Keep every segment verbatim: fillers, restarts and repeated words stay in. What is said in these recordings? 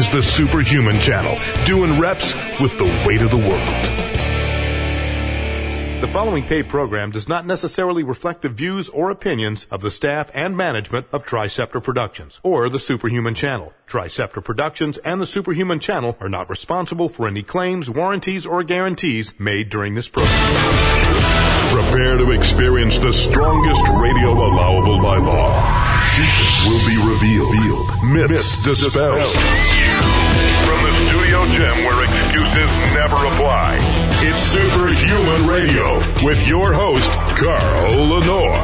is the Superhuman Channel, doing reps with the weight of the world. The following paid program does not necessarily reflect the views or opinions of the staff and management of Triceptor Productions or the Superhuman Channel. Triceptor Productions and the Superhuman Channel are not responsible for any claims, warranties, or guarantees made during this program. Prepare to experience the strongest radio allowable by law. Secrets will be revealed. Myths dispelled. From the studio gym where excuses never apply, it's Superhuman Radio with your host, Carl Lenore.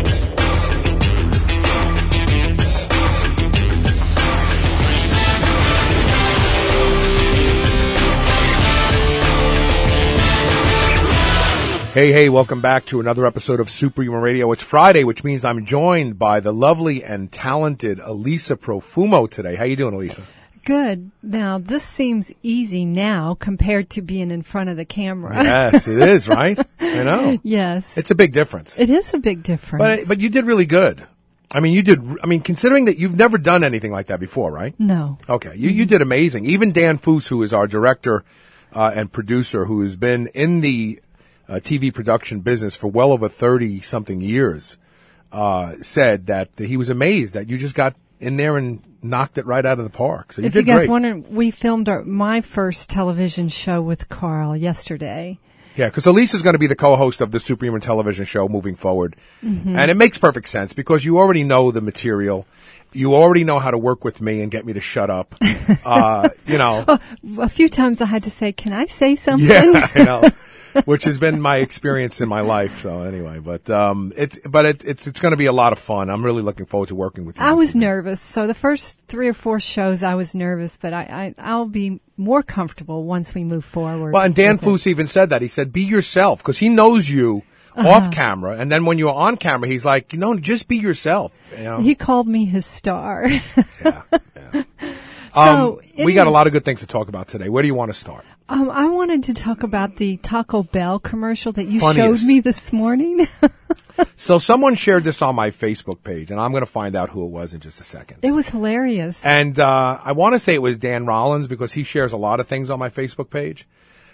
Hey, hey, welcome back to another episode of Superhuman Radio. It's Friday, which means I'm joined by the lovely and talented Elisa Profumo today. How you doing, Elisa? Good. Now, this seems easy now compared to being in front of the camera. Yes, it is, right? I know. Yes. It's a big difference. It is a big difference. But but you did really good. I mean, you did, I mean, considering that you've never done anything like that before, right? No. Okay. You, you did amazing. Even Dan Foose, who is our director uh, and producer, who has been in the uh, T V production business for well over thirty-something years, uh, said that he was amazed that you just got in there and knocked it right out of the park. So you if did you guys great. wonder, we filmed our, my first television show with Carl yesterday. Yeah, because Elisa's going to be the co-host of the Superhuman television show moving forward. Mm-hmm. And it makes perfect sense because you already know the material. You already know how to work with me and get me to shut up. uh, you know. Oh, a few times I had to say, can I say something? Yeah, I know. Which has been my experience in my life. So anyway, but um, it's but it, it's it's going to be a lot of fun. I'm really looking forward to working with you. I was nervous. So the first three or four shows, I was nervous, but I, I I'll be more comfortable once we move forward. Well, and Dan Foose even said that. He said, "Be yourself," because he knows you uh-huh. off camera, and then when you're on camera, he's like, "You know, just be yourself." You know? He called me his star. yeah. yeah. So um, anyway, we got a lot of good things to talk about today. Where do you want to start? Um, I wanted to talk about the Taco Bell commercial that you Funniest. showed me this morning. So someone shared this on my Facebook page, and I'm going to find out who it was in just a second. It was hilarious. And uh, I want to say it was Dan Rollins because he shares a lot of things on my Facebook page.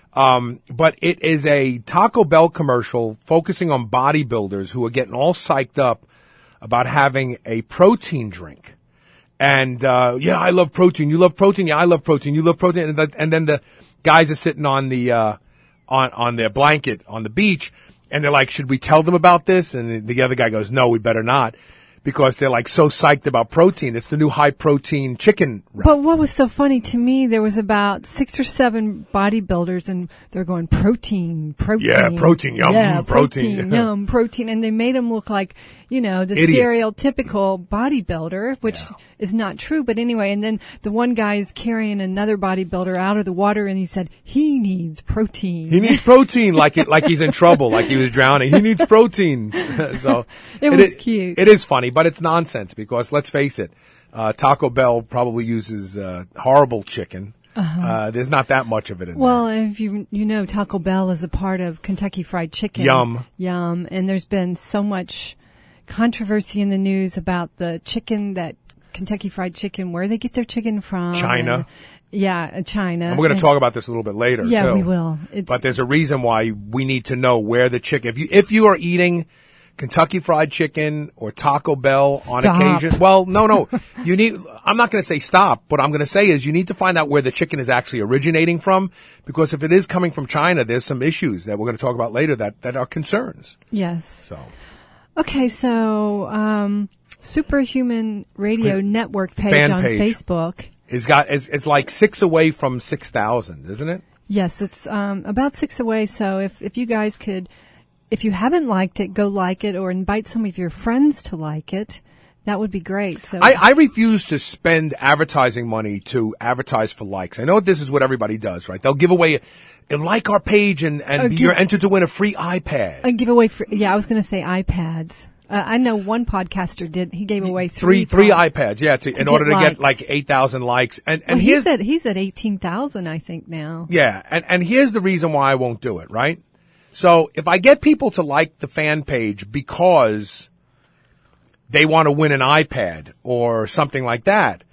Um, but it is a Taco Bell commercial focusing on bodybuilders who are getting all psyched up about having a protein drink. And, uh, yeah, I love protein. You love protein? Yeah, I love protein. You love protein? And, the, and then the guys are sitting on the, uh, on, on their blanket on the beach, and they're like, should we tell them about this? And the other guy goes, no, we better not. Because they're like so psyched about protein. It's the new high protein chicken wrap. But what was so funny to me, there was about six or seven bodybuilders and they're going protein, protein. Yeah, protein, yum, yeah, protein. protein, yum, protein. And they made them look like, you know, the Idiots. stereotypical bodybuilder, which Yeah. is not true. But anyway, and then the one guy is carrying another bodybuilder out of the water and he said, he needs protein. He needs protein like it, like he's in trouble, like he was drowning. He needs protein. so It was cute. It is funny, but it's nonsense because let's face it, uh, Taco Bell probably uses uh, horrible chicken. Uh-huh. Uh, there's not that much of it in well, there. Well, if you you know, Taco Bell is a part of Kentucky Fried Chicken. Yum. Yum. And there's been so much controversy in the news about the chicken that Kentucky Fried Chicken, where they get their chicken from. China. And, yeah, China. And we're going to talk about this a little bit later, yeah, too. we will. It's, but there's a reason why we need to know where the chicken, if you, if you are eating Kentucky Fried Chicken or Taco Bell on Stop. occasion. Well, no, no. You need, I'm not going to say stop. What I'm going to say is you need to find out where the chicken is actually originating from, because if it is coming from China, there's some issues that we're going to talk about later that, that are concerns. Yes. So. Okay, so, um, Superhuman Radio Network page Fan on page. Facebook. It's got, it's, it's like six away from six thousand, isn't it? Yes, it's, um, about six away. So if, if you guys could, if you haven't liked it, go like it or invite some of your friends to like it. That would be great. So I, I refuse to spend advertising money to advertise for likes. I know this is what everybody does, right? They'll give away a, a like our page and, and give, you're entered to win a free iPad. A giveaway for, yeah, I was going to say iPads. Uh, I know one podcaster did. He gave away three three, three pod- iPads, yeah, to, to in order to likes. get like eight thousand likes. And and well, here's he's at he's at eighteen thousand, I think now. Yeah, and and here's the reason why I won't do it, right? So if I get people to like the fan page because they want to win an iPad or something like that,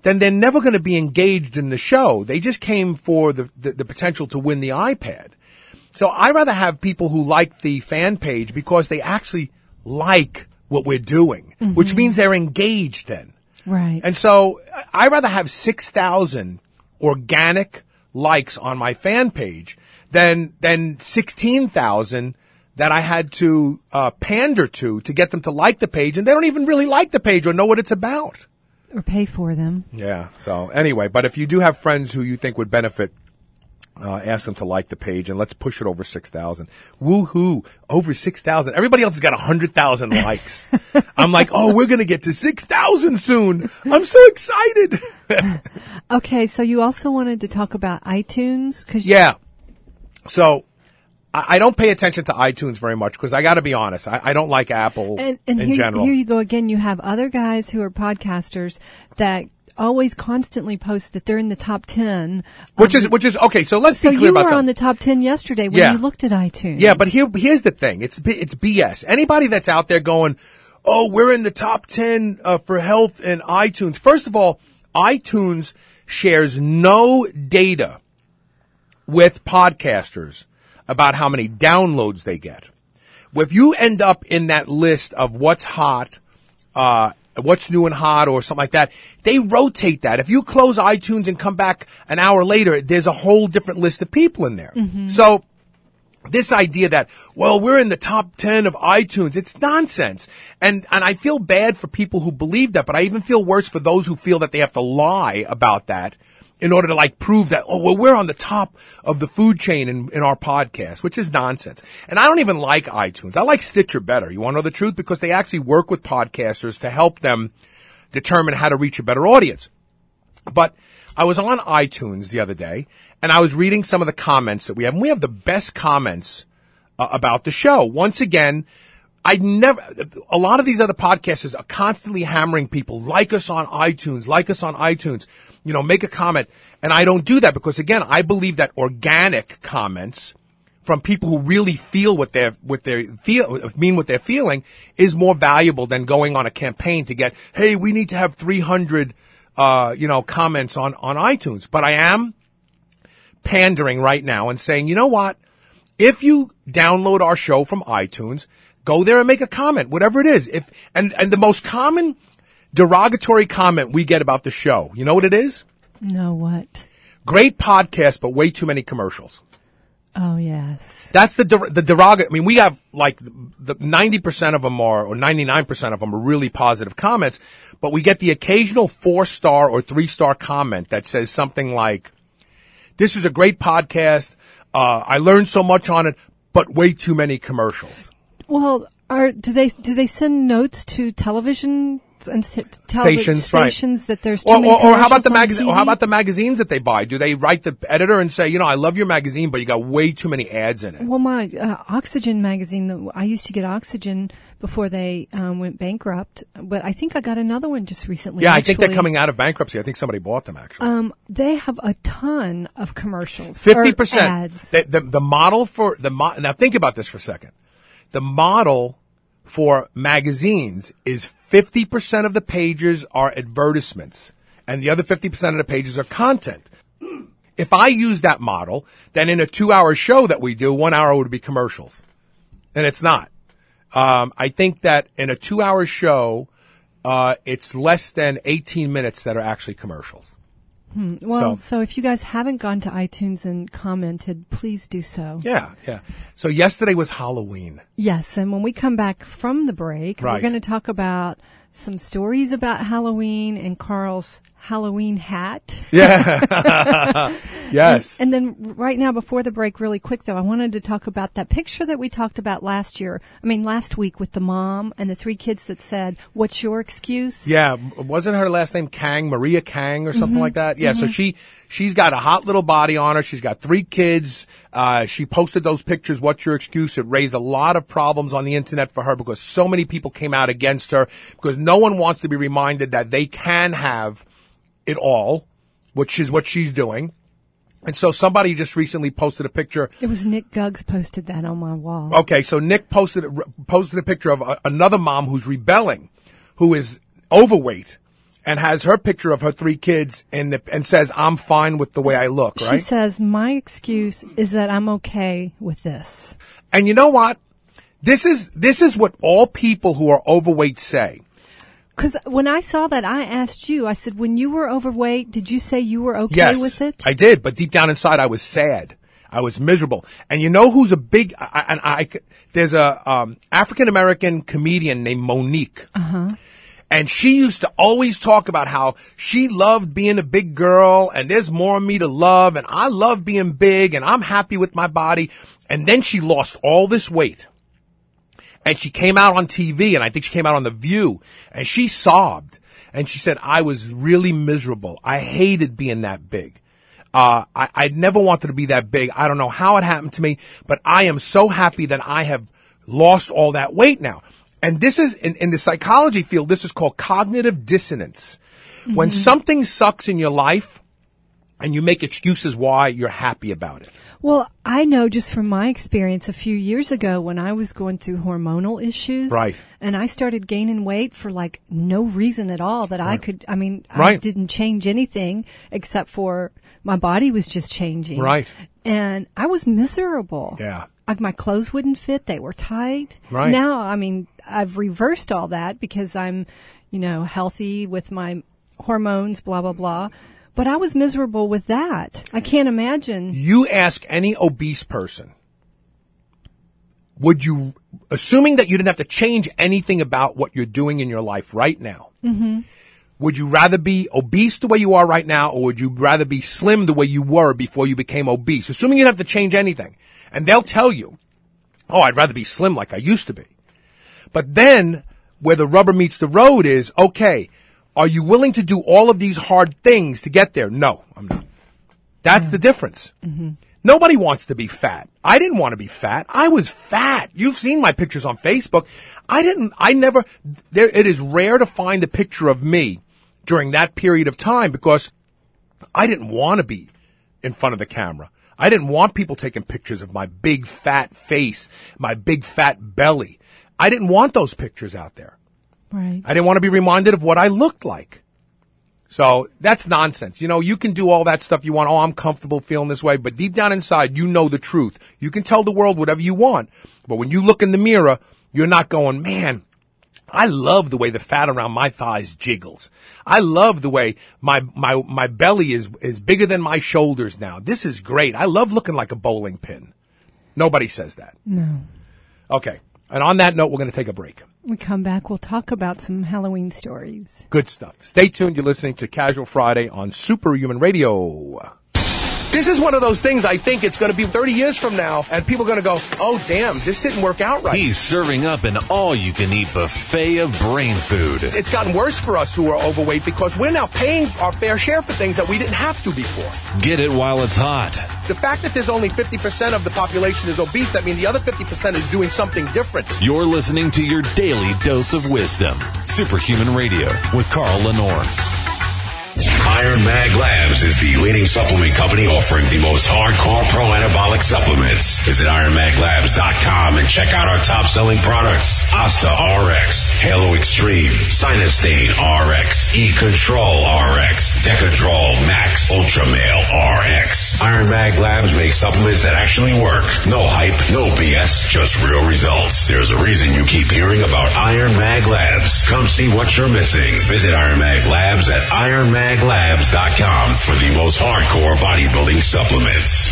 then they're never going to be engaged in the show. They just came for the, the, the potential to win the iPad. So I rather have people who like the fan page because they actually like what we're doing, mm-hmm. which means they're engaged then. Right. And so I rather have six thousand organic likes on my fan page than, than sixteen thousand that I had to uh, pander to to get them to like the page, and they don't even really like the page or know what it's about. Or pay for them. Yeah. So anyway, but if you do have friends who you think would benefit, uh, ask them to like the page, and let's push it over six thousand. Woohoo! Over six thousand. Everybody else has got one hundred thousand likes. I'm like, oh, we're going to get to six thousand soon. I'm so excited. Okay, so you also wanted to talk about iTunes? Cause yeah. So I don't pay attention to iTunes very much because I got to be honest. I, I don't like Apple and, and in here, general. Here you go again. You have other guys who are podcasters that always constantly post that they're in the top ten. Which is, which is, okay, so let's so be clear about something. So you were on something. the top ten yesterday when yeah. you looked at iTunes. Yeah, but here, here's the thing. It's, it's B S. Anybody that's out there going, oh, we're in the top ten uh, for health in iTunes. First of all, iTunes shares no data with podcasters about how many downloads they get. If you end up in that list of what's hot, uh, what's new and hot or something like that, they rotate that. If you close iTunes and come back an hour later, there's a whole different list of people in there. Mm-hmm. So this idea that, well, we're in the top ten of iTunes, it's nonsense. And, and I feel bad for people who believe that, but I even feel worse for those who feel that they have to lie about that in order to like prove that, oh, well, we're on the top of the food chain in, in our podcast, which is nonsense. And I don't even like iTunes. I like Stitcher better. You want to know the truth? Because they actually work with podcasters to help them determine how to reach a better audience. But I was on iTunes the other day and I was reading some of the comments that we have, and we have the best comments uh, about the show. Once again, I never, a lot of these other podcasters are constantly hammering people, like us on iTunes, like us on iTunes. You know, make a comment. And I don't do that because, again, I believe that organic comments from people who really feel what they're, what they feel, mean what they're feeling is more valuable than going on a campaign to get, hey, we need to have three hundred, uh, you know, comments on, on iTunes. But I am pandering right now and saying, you know what? If you download our show from iTunes, go there and make a comment, whatever it is. If, and, and the most common derogatory comment we get about the show, you know what it is? No, what? Great podcast, but way too many commercials. Oh, yes. That's the der- the derogatory. I mean, we have like the ninety percent of them are, or ninety-nine percent of them are really positive comments, but we get the occasional four-star or three-star comment that says something like, this is a great podcast, uh, I learned so much on it, but way too many commercials. Well, are, do they, do they send notes to television and tell stations, stations right. that there's too or, many or, or how about the magazine? magazine? Or how about the magazines that they buy? Do they write the editor and say, you know, I love your magazine, but you got way too many ads in it? Well, my uh, Oxygen magazine, the, I used to get Oxygen before they um, went bankrupt, but I think I got another one just recently. Yeah, actually. I think they're coming out of bankruptcy. I think somebody bought them actually. Um, they have a ton of commercials, fifty percent ads. The, the, the model for the mo- now think about this for a second. The model for magazines is fifty percent of the pages are advertisements and the other fifty percent of the pages are content. If I use that model, then in a two-hour show that we do, one hour would be commercials. And it's not. Um, I think that in a two-hour show, uh, it's less than eighteen minutes that are actually commercials. Hmm. Well, so, so if you guys haven't gone to iTunes and commented, please do so. Yeah, yeah. So yesterday was Halloween. Yes, and when we come back from the break, right. we're going to talk about some stories about Halloween and Carl's Halloween hat. Yeah. Yes. And, and then right now, before the break, really quick though, I wanted to talk about that picture that we talked about last year. I mean, last week with the mom and the three kids that said, "What's your excuse?" Yeah. Wasn't her last name Kang, Maria Kang or something mm-hmm. like that? Yeah. Mm-hmm. So she, she's got a hot little body on her. She's got three kids. Uh, she posted those pictures. What's your excuse? It raised a lot of problems on the internet for her because so many people came out against her because no one wants to be reminded that they can have it all, which is what she's doing. And so somebody just recently posted a picture. It was Nick Guggs posted that on my wall. Okay, so Nick posted posted a picture of a, another mom who's rebelling, who is overweight, and has her picture of her three kids and the, and says, I'm fine with the way I look, right? She says, my excuse is that I'm okay with this. And you know what? This is, this is what all people who are overweight say. Because when I saw that, I asked you, I said, when you were overweight, did you say you were okay yes, with it? I did, but deep down inside, I was sad. I was miserable. And you know who's a big, I, and I, I, there's a, um, African-American comedian named Monique. Uh-huh. And she used to always talk about how she loved being a big girl and there's more of me to love and I love being big and I'm happy with my body. And then she lost all this weight. And she came out on T V and I think she came out on The View and she sobbed. And she said, I was really miserable. I hated being that big. Uh, I, I never wanted to be that big. I don't know how it happened to me, but I am so happy that I have lost all that weight now. And this is, in, in the psychology field, this is called cognitive dissonance. Mm-hmm. When something sucks in your life and you make excuses why you're happy about it. Well, I know just from my experience a few years ago when I was going through hormonal issues. Right. And I started gaining weight for like no reason at all that right. I could, I mean, right. I didn't change anything except for my body was just changing. Right. And I was miserable. Yeah. Like my clothes wouldn't fit. They were tight. Right. Now, I mean, I've reversed all that because I'm, you know, healthy with my hormones, blah, blah, blah. But I was miserable with that. I can't imagine. You ask any obese person, would you, assuming that you didn't have to change anything about what you're doing in your life right now, mm-hmm. would you rather be obese the way you are right now, or would you rather be slim the way you were before you became obese? Assuming you didn't have to change anything. And they'll tell you, oh, I'd rather be slim like I used to be. But then where the rubber meets the road is, okay, are you willing to do all of these hard things to get there? No, I'm not. That's yeah. the difference. Mm-hmm. Nobody wants to be fat. I didn't want to be fat. I was fat. You've seen my pictures on Facebook. I didn't, I never, there, it is rare to find a picture of me during that period of time because I didn't want to be in front of the camera. I didn't want people taking pictures of my big fat face, my big fat belly. I didn't want those pictures out there. Right. I didn't want to be reminded of what I looked like. So that's nonsense. You know, you can do all that stuff you want. Oh, I'm comfortable feeling this way. But deep down inside, you know the truth. You can tell the world whatever you want. But when you look in the mirror, you're not going, man, I love the way the fat around my thighs jiggles. I love the way my, my, my belly is, is bigger than my shoulders now. This is great. I love looking like a bowling pin. Nobody says that. No. Okay. And on that note, we're going to take a break. When we come back, we'll talk about some Halloween stories. Good stuff. Stay tuned. You're listening to Casual Friday on Superhuman Radio. This is one of those things I think it's going to be thirty years from now, and people are going to go, oh, damn, this didn't work out right. He's serving up an all-you-can-eat buffet of brain food. It's gotten worse for us who are overweight because we're now paying our fair share for things that we didn't have to before. Get it while it's hot. The fact that there's only fifty percent of the population is obese, that means the other fifty percent is doing something different. You're listening to your daily dose of wisdom. Superhuman Radio with Carl Lenore. Iron Mag Labs is the leading supplement company offering the most hardcore pro-anabolic supplements. Visit iron mag labs dot com and check out our top-selling products. Asta R X, Halo Extreme, Sinustain R X, E-Control R X, Decadrol Max, Ultramale R X. Iron Mag Labs makes supplements that actually work. No hype, no B S, just real results. There's a reason you keep hearing about Iron Mag Labs. Come see what you're missing. Visit Iron Mag Labs at iron mag labs dot com for the most hardcore bodybuilding supplements.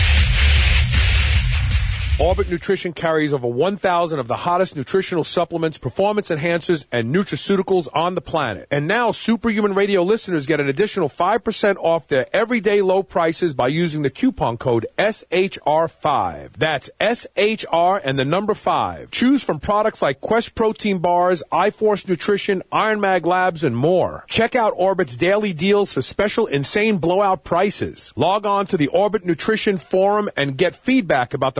Orbit Nutrition carries over one thousand of the hottest nutritional supplements, performance enhancers, and nutraceuticals on the planet. And now Superhuman Radio listeners get an additional five percent off their everyday low prices by using the coupon code S H R five. That's S H R and the number five. Choose from products like Quest Protein Bars, iForce Nutrition, Iron Mag Labs, and more. Check out Orbit's daily deals for special insane blowout prices. Log on to the Orbit Nutrition Forum and get feedback about the products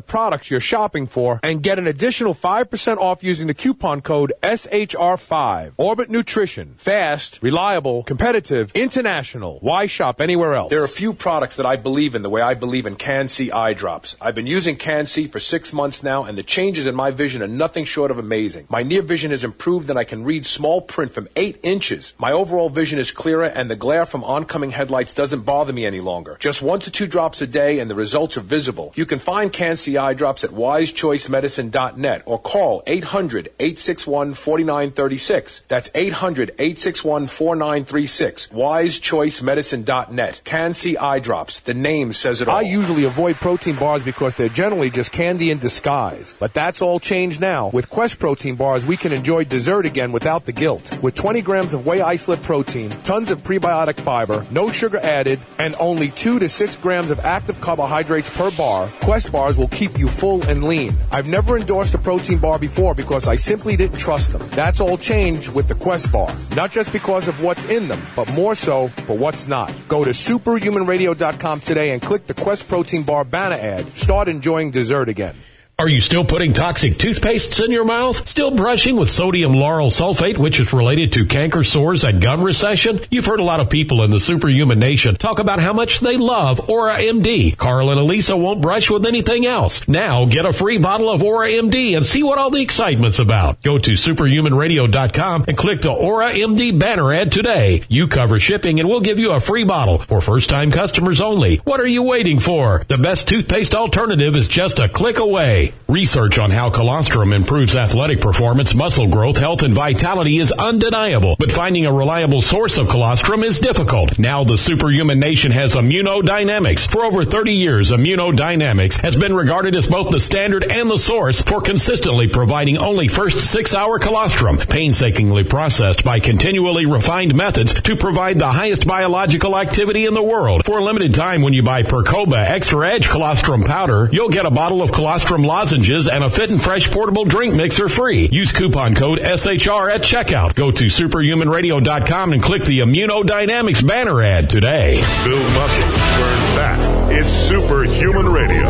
products you're shopping for and get an additional five percent off using the coupon code S H R five. Orbit Nutrition. Fast, reliable, competitive, international. Why shop anywhere else? There are a few products that I believe in the way I believe in Can-C eye drops. I've been using Can-C for six months now, and the changes in my vision are nothing short of amazing. My near vision has improved, and I can read small print from eight inches. My overall vision is clearer, and the glare from oncoming headlights doesn't bother me any longer. Just one to two drops a day, and the results are visible. You can find Can-C eye drops at wise choice medicine dot net or call eight hundred, eight six one, four nine three six. That's eight hundred, eight six one, four nine three six. wise choice medicine dot net. Can-C eye drops. The name says it all. I usually avoid protein bars because they're generally just candy in disguise. But that's all changed now. With Quest protein bars, we can enjoy dessert again without the guilt. With twenty grams of whey isolate protein, tons of prebiotic fiber, no sugar added, and only two to six grams of active carbohydrates per bar, Quest bars will keep you full and lean. I've never endorsed a protein bar before because I simply didn't trust them. That's all changed with the Quest bar. Not just because of what's in them, but more so for what's not. Go to superhuman radio dot com today and click the Quest protein bar banner ad. Start enjoying dessert again. Are you still putting toxic toothpastes in your mouth? Still brushing with sodium lauryl sulfate, which is related to canker sores and gum recession? You've heard a lot of people in the Superhuman Nation talk about how much they love Aura M D. Carl and Elisa won't brush with anything else. Now get a free bottle of Aura M D and see what all the excitement's about. Go to superhuman radio dot com and click the Aura M D banner ad today. You cover shipping and we'll give you a free bottle for first-time customers only. What are you waiting for? The best toothpaste alternative is just a click away. Research on how colostrum improves athletic performance, muscle growth, health, and vitality is undeniable, but finding a reliable source of colostrum is difficult. Now the Superhuman Nation has Immunodynamics. For over thirty years, Immunodynamics has been regarded as both the standard and the source for consistently providing only first six-hour colostrum, painstakingly processed by continually refined methods to provide the highest biological activity in the world. For a limited time, when you buy Percoba Extra Edge Colostrum Powder, you'll get a bottle of colostrum lozenges and a Fit and Fresh portable drink mixer free. Use coupon code S H R at checkout. Go to superhuman radio dot com and click the Immunodynamics banner ad today. Build muscle, burn fat. It's Superhuman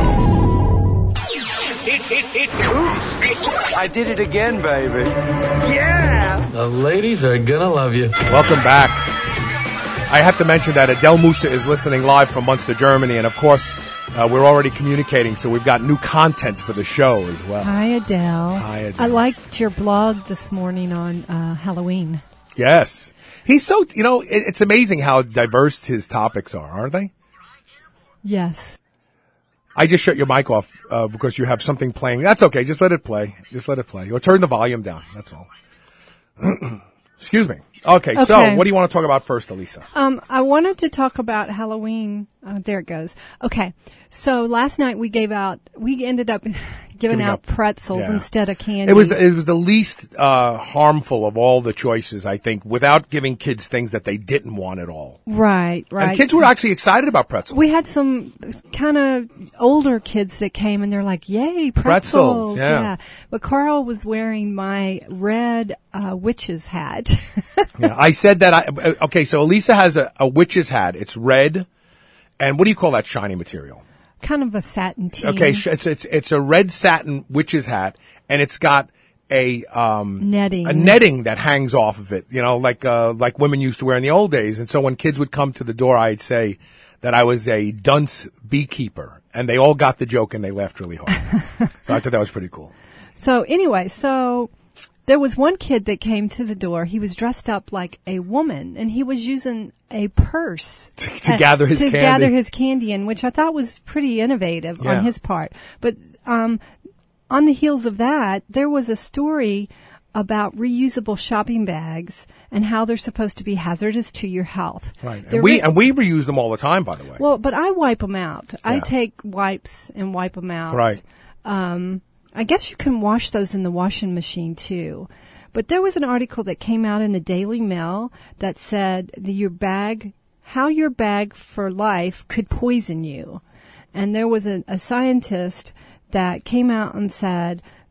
Radio. It, it, it, I did it again, baby. Yeah! The ladies are gonna love you. Welcome back. I have to mention that Adele Musa is listening live from Munster, Germany, and of course, Uh, we're already communicating, so we've got new content for the show as well. Hi, Adele. Hi, Adele. I liked your blog this morning on uh, Halloween. Yes. He's so, you know, it, it's amazing how diverse his topics are, aren't they? Yes. I just shut your mic off uh, because you have something playing. That's okay. Just let it play. Just let it play. Or turn the volume down. That's all. Excuse me. Okay, okay, so what do you want to talk about first, Elisa? Um, I wanted to talk about Halloween. Oh, there it goes. Okay, so last night we gave out, we ended up giving, giving out, out pretzels yeah. instead of candy. It was the, it was the least uh, harmful of all the choices, I think, without giving kids things that they didn't want at all. Right, right. And kids were actually excited about pretzels. We had some kind of older kids that came and they're like, "Yay, pretzels!" Pretzels, yeah. yeah. But Carl was wearing my red uh, witch's hat. Yeah, I said that. I okay. So Elisa has a, a witch's hat. It's red, and what do you call that shiny material? Kind of a satin tea. Okay, it's it's it's a red satin witch's hat, and it's got a um netting a netting that hangs off of it. You know, like uh like women used to wear in the old days. And so when kids would come to the door, I'd say that I was a dunce beekeeper, and they all got the joke and they laughed really hard. So I thought that was pretty cool. So anyway, so. There was one kid that came to the door. He was dressed up like a woman, and he was using a purse to, to gather his to candy. gather his candy in, which I thought was pretty innovative yeah. on his part. But um, on the heels of that, there was a story about reusable shopping bags and how they're supposed to be hazardous to your health. Right, They're and we re- and we reuse them all the time, by the way. Well, but I wipe them out. Yeah. I take wipes and wipe them out. Right. Um, I guess you can wash those in the washing machine too. But there was an article that came out in the Daily Mail that said that your bag, how your bag for life could poison you. And there was a, a scientist that came out and said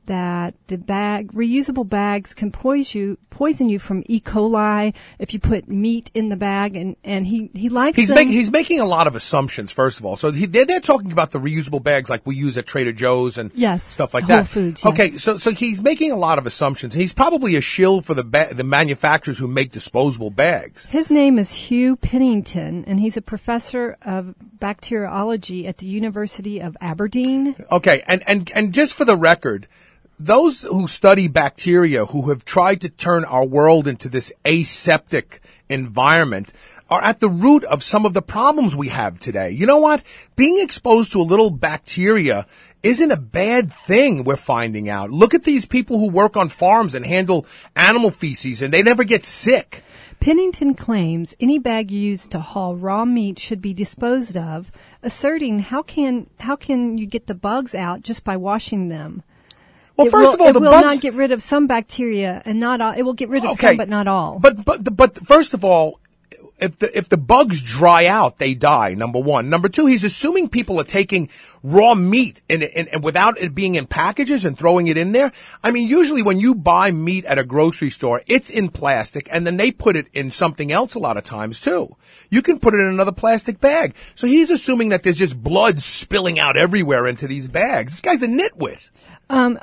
that the bag, reusable bags can poison you, poison you from E. coli if you put meat in the bag, and, and he, he likes He's them. making, he's making a lot of assumptions, first of all. So he, they're, they're talking about the reusable bags like we use at Trader Joe's and yes, stuff like Whole that. Foods, yes. Okay, so, so he's making a lot of assumptions. He's probably a shill for the ba- the manufacturers who make disposable bags. His name is Hugh Pennington, and he's a professor of bacteriology at the University of Aberdeen. Okay, and, and, and just for the record, those who study bacteria, who have tried to turn our world into this aseptic environment, are at the root of some of the problems we have today. You know what? Being exposed to a little bacteria isn't a bad thing, we're finding out. Look at these people who work on farms and handle animal feces, and they never get sick. Pennington claims any bag used to haul raw meat should be disposed of, asserting how can how can you get the bugs out just by washing them? Well, it first will, of all, it the will bugs not get rid of some bacteria, and not all. It will get rid of okay, some, but not all. But but but first of all, if the if the bugs dry out, they die. Number one. Number two, he's assuming people are taking raw meat and, and, and without it being in packages and throwing it in there. I mean, usually when you buy meat at a grocery store, it's in plastic, and then they put it in something else a lot of times too. You can put it in another plastic bag. So he's assuming that there's just blood spilling out everywhere into these bags. This guy's a nitwit. Um.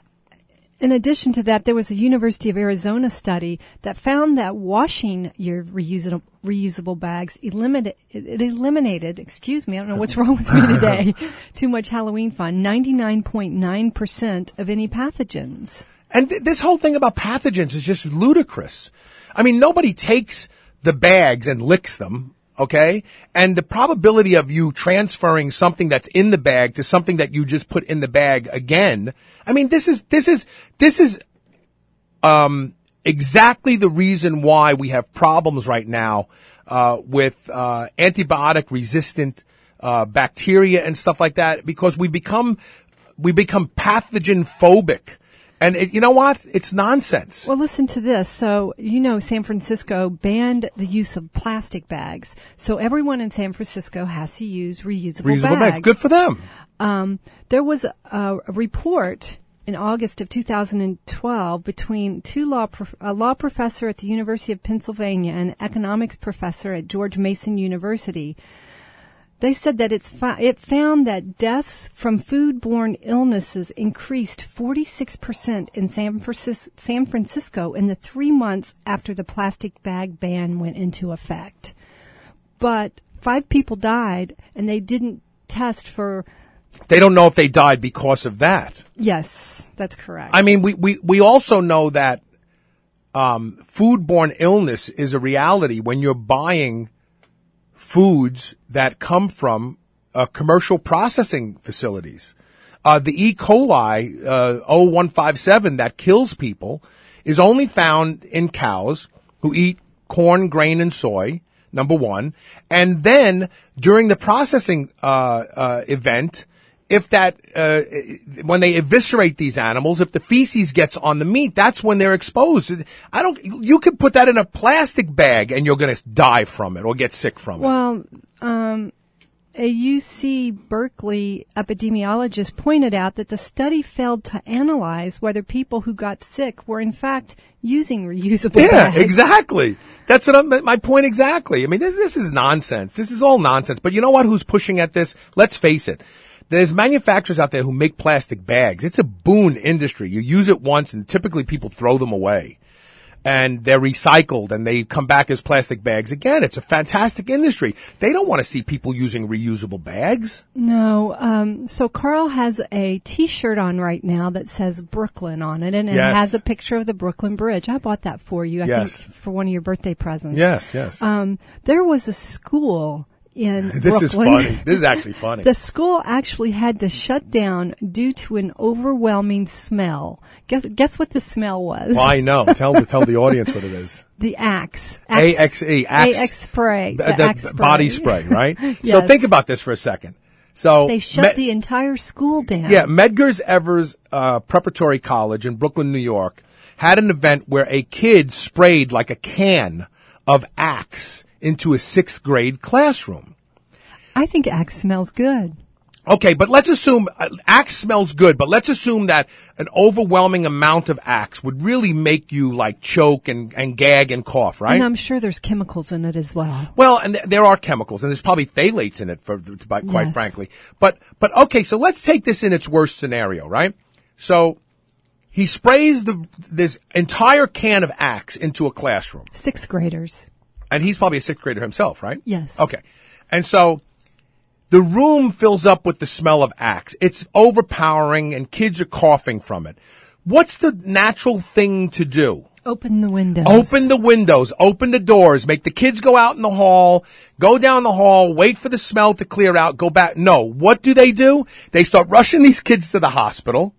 In addition to that, there was a University of Arizona study that found that washing your reusable, reusable bags eliminated, it eliminated, excuse me, I don't know what's wrong with me today, too much Halloween fun, ninety-nine point nine percent of any pathogens. And th- this whole thing about pathogens is just ludicrous. I mean, nobody takes the bags and licks them. Okay? And the probability of you transferring something that's in the bag to something that you just put in the bag again. I mean, this is, this is, this is, um, exactly the reason why we have problems right now, uh, with, uh, antibiotic resistant, uh, bacteria and stuff like that, because we become, we become pathogen phobic. And it, you know what? It's nonsense. Well, listen to this. So, you know, San Francisco banned the use of plastic bags. So everyone in San Francisco has to use reusable, reusable bags. bags. Good for them. Um, there was a, a report in August of two thousand twelve between two law, prof- a law professor at the University of Pennsylvania and an economics professor at George Mason University. They said that it's fi- it found that deaths from foodborne illnesses increased forty-six percent in San, Francis- San Francisco in the three months after the plastic bag ban went into effect. But five people died, and they didn't test for... They don't know if they died because of that. Yes, that's correct. I mean, we, we, we also know that um, foodborne illness is a reality when you're buying foods that come from uh, commercial processing facilities. Uh, the E. coli uh, oh one five seven that kills people is only found in cows who eat corn, grain, and soy, number one. And then during the processing uh, uh, event, if that, uh, when they eviscerate these animals, if the feces gets on the meat, that's when they're exposed. I don't, you could put that in a plastic bag and you're going to die from it or get sick from it. Well, um, a U C Berkeley epidemiologist pointed out that the study failed to analyze whether people who got sick were in fact using reusable yeah, bags. Yeah, exactly. That's what I'm, my point exactly. I mean, this, this is nonsense. This is all nonsense. But you know what? Who's pushing at this? Let's face it. There's manufacturers out there who make plastic bags. It's a boon industry. You use it once and typically people throw them away. And they're recycled and they come back as plastic bags again. It's a fantastic industry. They don't want to see people using reusable bags. No. Um, so Carl has a T-shirt on right now that says Brooklyn on it, and it yes. has a picture of the Brooklyn Bridge. I bought that for you, I yes. think, for one of your birthday presents. Yes, yes. Um, there was a school in this Brooklyn. is funny. This is actually funny. The school actually had to shut down due to an overwhelming smell. Guess, guess what the smell was? Well, I know. Tell tell the audience what it is. The Axe. A X E. Axe. A X spray. The, The, the Axe spray. body spray, right? Yes. So think about this for a second. So they shut Med- the entire school down. Yeah, Medgar's Evers uh, Preparatory College in Brooklyn, New York, had an event where a kid sprayed like a can of Axe into a sixth grade classroom. I think Axe smells good. Okay, but let's assume uh, Axe smells good, but let's assume that an overwhelming amount of Axe would really make you like choke and, and gag and cough, right? And I'm sure there's chemicals in it as well. Well, and th- there are chemicals, and there's probably phthalates in it, for, for quite Yes. frankly. But but okay, so let's take this in its worst scenario, right? So he sprays the this entire can of Axe into a classroom, Sixth graders. and he's probably a sixth grader himself, right? Yes. Okay, and so the room fills up with the smell of Axe. It's overpowering, and kids are coughing from it. What's the natural thing to do? Open the windows. Open the windows, open the doors, make the kids go out in the hall, go down the hall, wait for the smell to clear out, go back. No, what do they do? They start rushing these kids to the hospital.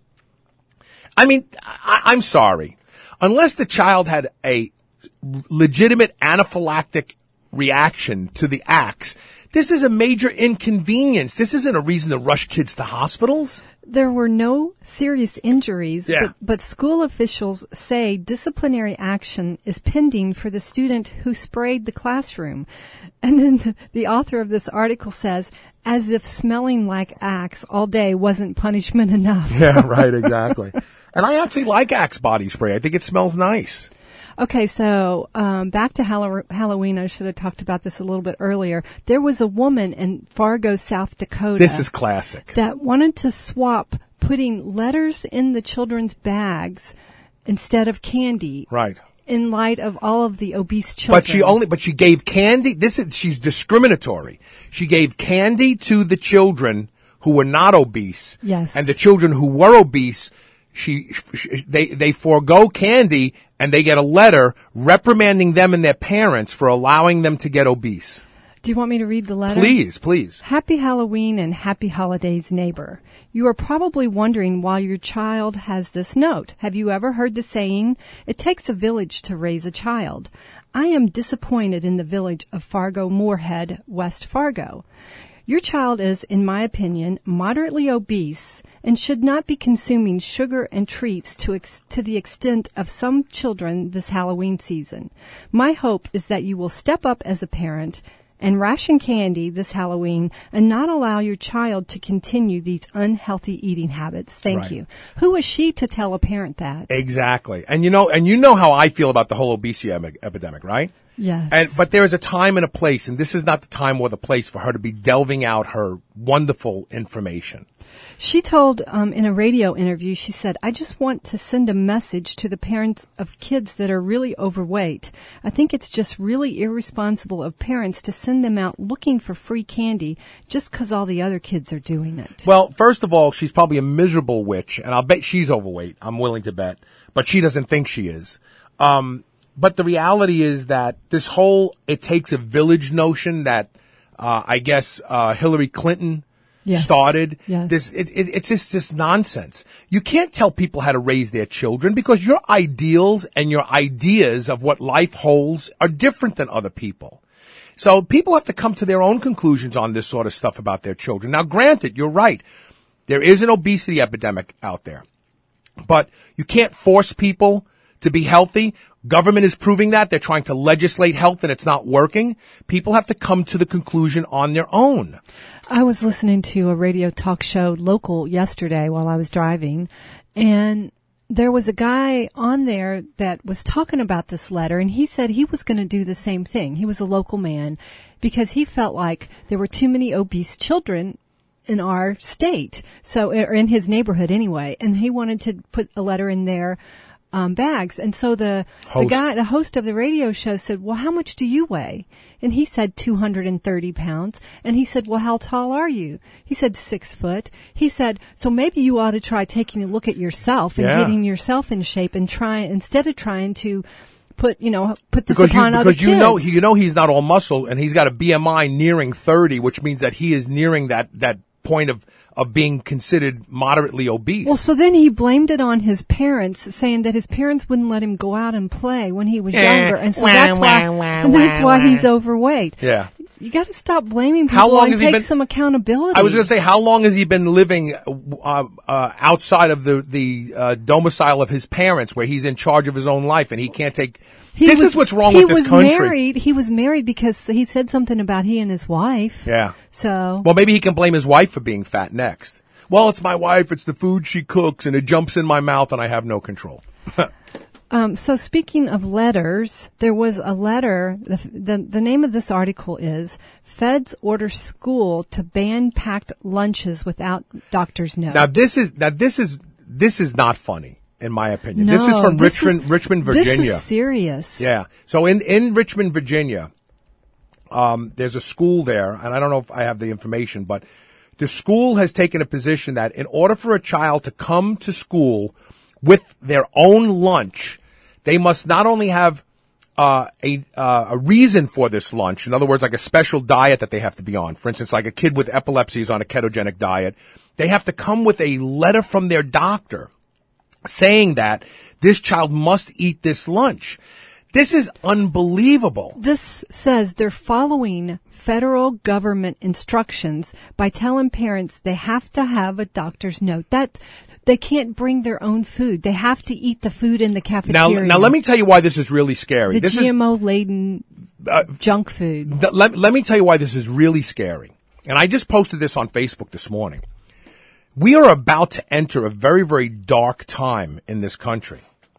I mean, I, I'm sorry. Unless the child had a legitimate anaphylactic reaction to the Axe, this is a major inconvenience. This isn't a reason to rush kids to hospitals. There were no serious injuries, Yeah. but, but school officials say disciplinary action is pending for the student who sprayed the classroom. And then the, the author of this article says, as if smelling like Axe all day wasn't punishment enough. Yeah, right, exactly. And I actually like Axe body spray. I think it smells nice. Okay, so um, back to Hallow- Halloween. I should have talked about this a little bit earlier. There was a woman in Fargo, South Dakota. This is classic. That wanted to swap putting letters in the children's bags instead of candy. Right. In light of all of the obese children. But she only, but she gave candy. This is, she's discriminatory. She gave candy to the children who were not obese. Yes. And the children who were obese, she, she they, they forego candy and they get a letter reprimanding them and their parents for allowing them to get obese. Do you want me to read the letter? Please, please. Happy Halloween and happy holidays, neighbor. You are probably wondering why your child has this note. Have you ever heard the saying, it takes a village to raise a child? I am disappointed in the village of Fargo Moorhead, West Fargo. Your child is, in my opinion, moderately obese and should not be consuming sugar and treats to ex- to the extent of some children this Halloween season. My hope is that you will step up as a parent and ration candy this Halloween and not allow your child to continue these unhealthy eating habits. Thank Right. you. Who is she to tell a parent that? Exactly. And you know, and you know how I feel about the whole obesity ep- epidemic, right? Yes. And, but there is a time and a place, and this is not the time or the place for her to be delving out her wonderful information. She told um, in a radio interview, she said, I just want to send a message to the parents of kids that are really overweight. I think it's just really irresponsible of parents to send them out looking for free candy just because all the other kids are doing it. Well, first of all, she's probably a miserable witch, and I'll bet she's overweight. I'm willing to bet. But she doesn't think she is. Um, but the reality is that this whole it takes a village notion that uh, I guess uh, Hillary Clinton Yes. started. Yes. This it, it, it's just just nonsense. You can't tell people how to raise their children because your ideals and your ideas of what life holds are different than other people. So people have to come to their own conclusions on this sort of stuff about their children. Now, granted, you're right. There is an obesity epidemic out there, but you can't force people to be healthy. Government is proving that. They're trying to legislate health and it's not working. People have to come to the conclusion on their own. I was listening to a radio talk show local yesterday while I was driving, and there was a guy on there that was talking about this letter, and he said he was going to do the same thing. He was a local man because he felt like there were too many obese children in our state, so or in his neighborhood anyway, and he wanted to put a letter in there. Um, bags. And so the, the Host. guy, the host of the radio show said, well, how much do you weigh? And he said two hundred thirty pounds. And he said, well, how tall are you? He said six foot. He said, so maybe you ought to try taking a look at yourself and Yeah. getting yourself in shape and try, instead of trying to put, you know, put this Because you, upon other because you kids. know, you know he's not all muscle and he's got a B M I nearing thirty, which means that he is nearing that, that point of, of being considered moderately obese. Well, so then he blamed it on his parents, saying that his parents wouldn't let him go out and play when he was Eh, younger, and so wah, that's why, wah, wah, and that's wah, why wah. he's overweight. Yeah. You got to stop blaming people How long and has he take been- some accountability. I was going to say, how long has he been living uh, uh, outside of the the uh, domicile of his parents, where he's in charge of his own life and he can't take He this was, is what's wrong he with this was country. Married, he was married because he said something about he and his wife. Yeah. So. Well, maybe he can blame his wife for being fat next. Well, it's my wife. It's the food she cooks, and it jumps in my mouth, and I have no control. Um, so speaking of letters, there was a letter. The, the the name of this article is "Feds Order School to Ban Packed Lunches Without Doctor's Note." Now this is now this is this is not funny, in my opinion. No, this is from this Richmond, is, Richmond, Virginia. This is serious. Yeah. So in in Richmond, Virginia, um, there's a school there, and I don't know if I have the information, but the school has taken a position that in order for a child to come to school with their own lunch, they must not only have uh, a uh, a reason for this lunch, in other words, like a special diet that they have to be on. For instance, like a kid with epilepsy is on a ketogenic diet. They have to come with a letter from their doctor saying that this child must eat this lunch. This is unbelievable. This says they're following federal government instructions by telling parents they have to have a doctor's note. That they can't bring their own food. They have to eat the food in the cafeteria. Now, now let me tell you why this is really scary. The this G M O-laden uh, junk food. Th- let, let me tell you why this is really scary. And I just posted this on Facebook this morning. We are about to enter a very, very dark time in this country.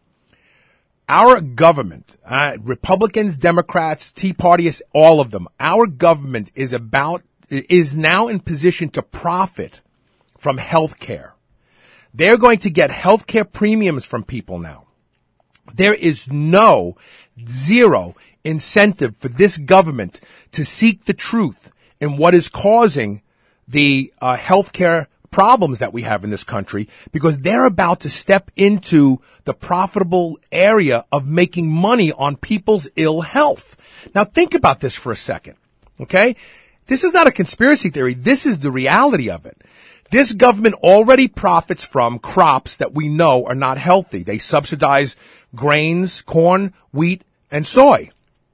Our government, uh, Republicans, Democrats, Tea Party, all of them, our government is about, is now in position to profit from health care. They're going to get health care premiums from people now. There is no, zero incentive for this government to seek the truth in what is causing the uh, health care problems that we have in this country, because they're about to step into the profitable area of making money on people's ill health. Now think about this for a second, okay? This is not a conspiracy theory. This is the reality of it. This government already profits from crops that we know are not healthy. They subsidize grains, corn, wheat, and soy.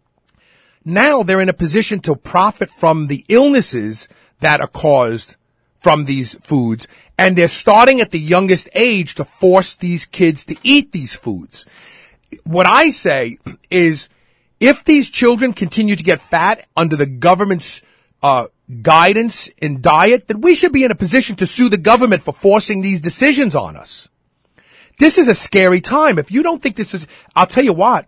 Now they're in a position to profit from the illnesses that are caused from these foods, and they're starting at the youngest age to force these kids to eat these foods. What I say is, if these children continue to get fat under the government's uh guidance in diet, then we should be in a position to sue the government for forcing these decisions on us. This is a scary time. If you don't think this is, I'll tell you what,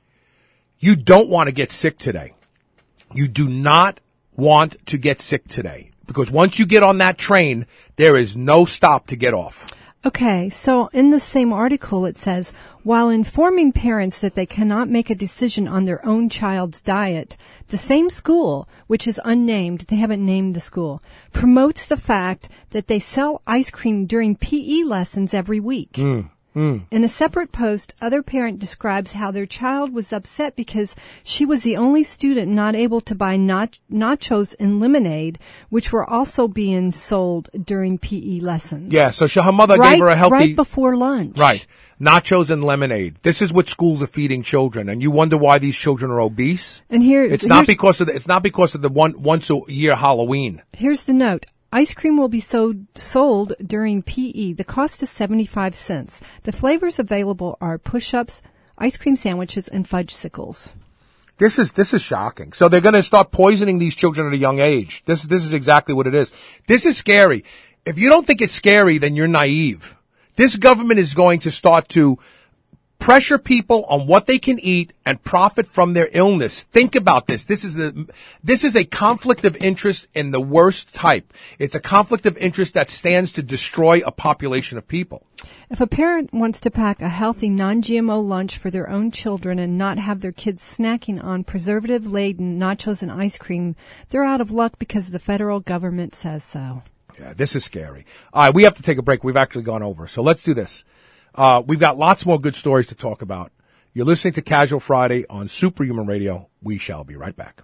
you don't want to get sick today. You do not want to get sick today. Because once you get on that train, there is no stop to get off. Okay, so in the same article it says, while informing parents that they cannot make a decision on their own child's diet, the same school, which is unnamed, they haven't named the school, promotes the fact that they sell ice cream during P E lessons every week. Mm. Mm. In a separate post, other parent describes how their child was upset because she was the only student not able to buy nach- nachos and lemonade, which were also being sold during P E lessons. Yeah, so she, her mother right, gave her a healthy... Right before lunch. Right. Nachos and lemonade. This is what schools are feeding children, and you wonder why these children are obese? And here, it's not because of the, it's not because of the one once a year Halloween. Here's the note. Ice cream will be sold, sold during P E. The cost is seventy-five cents. The flavors available are push-ups, ice cream sandwiches, and fudgesicles. This is, this is shocking. So they're going to start poisoning these children at a young age. This, this is exactly what it is. This is scary. If you don't think it's scary, then you're naive. This government is going to start to pressure people on what they can eat and profit from their illness. Think about this. This is a, this is a conflict of interest in the worst type. It's a conflict of interest that stands to destroy a population of people. If a parent wants to pack a healthy non-G M O lunch for their own children and not have their kids snacking on preservative-laden nachos and ice cream, they're out of luck because the federal government says so. Yeah, this is scary. All right, we have to take a break. We've actually gone over. So let's do this. Uh, we've got lots more good stories to talk about. You're listening to Casual Friday on Superhuman Radio. We shall be right back.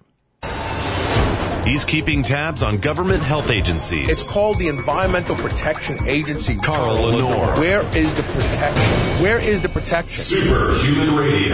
He's keeping tabs on government health agencies. It's called the Environmental Protection Agency. Carl Lenore. Where is the protection? Where is the protection? Superhuman Radio.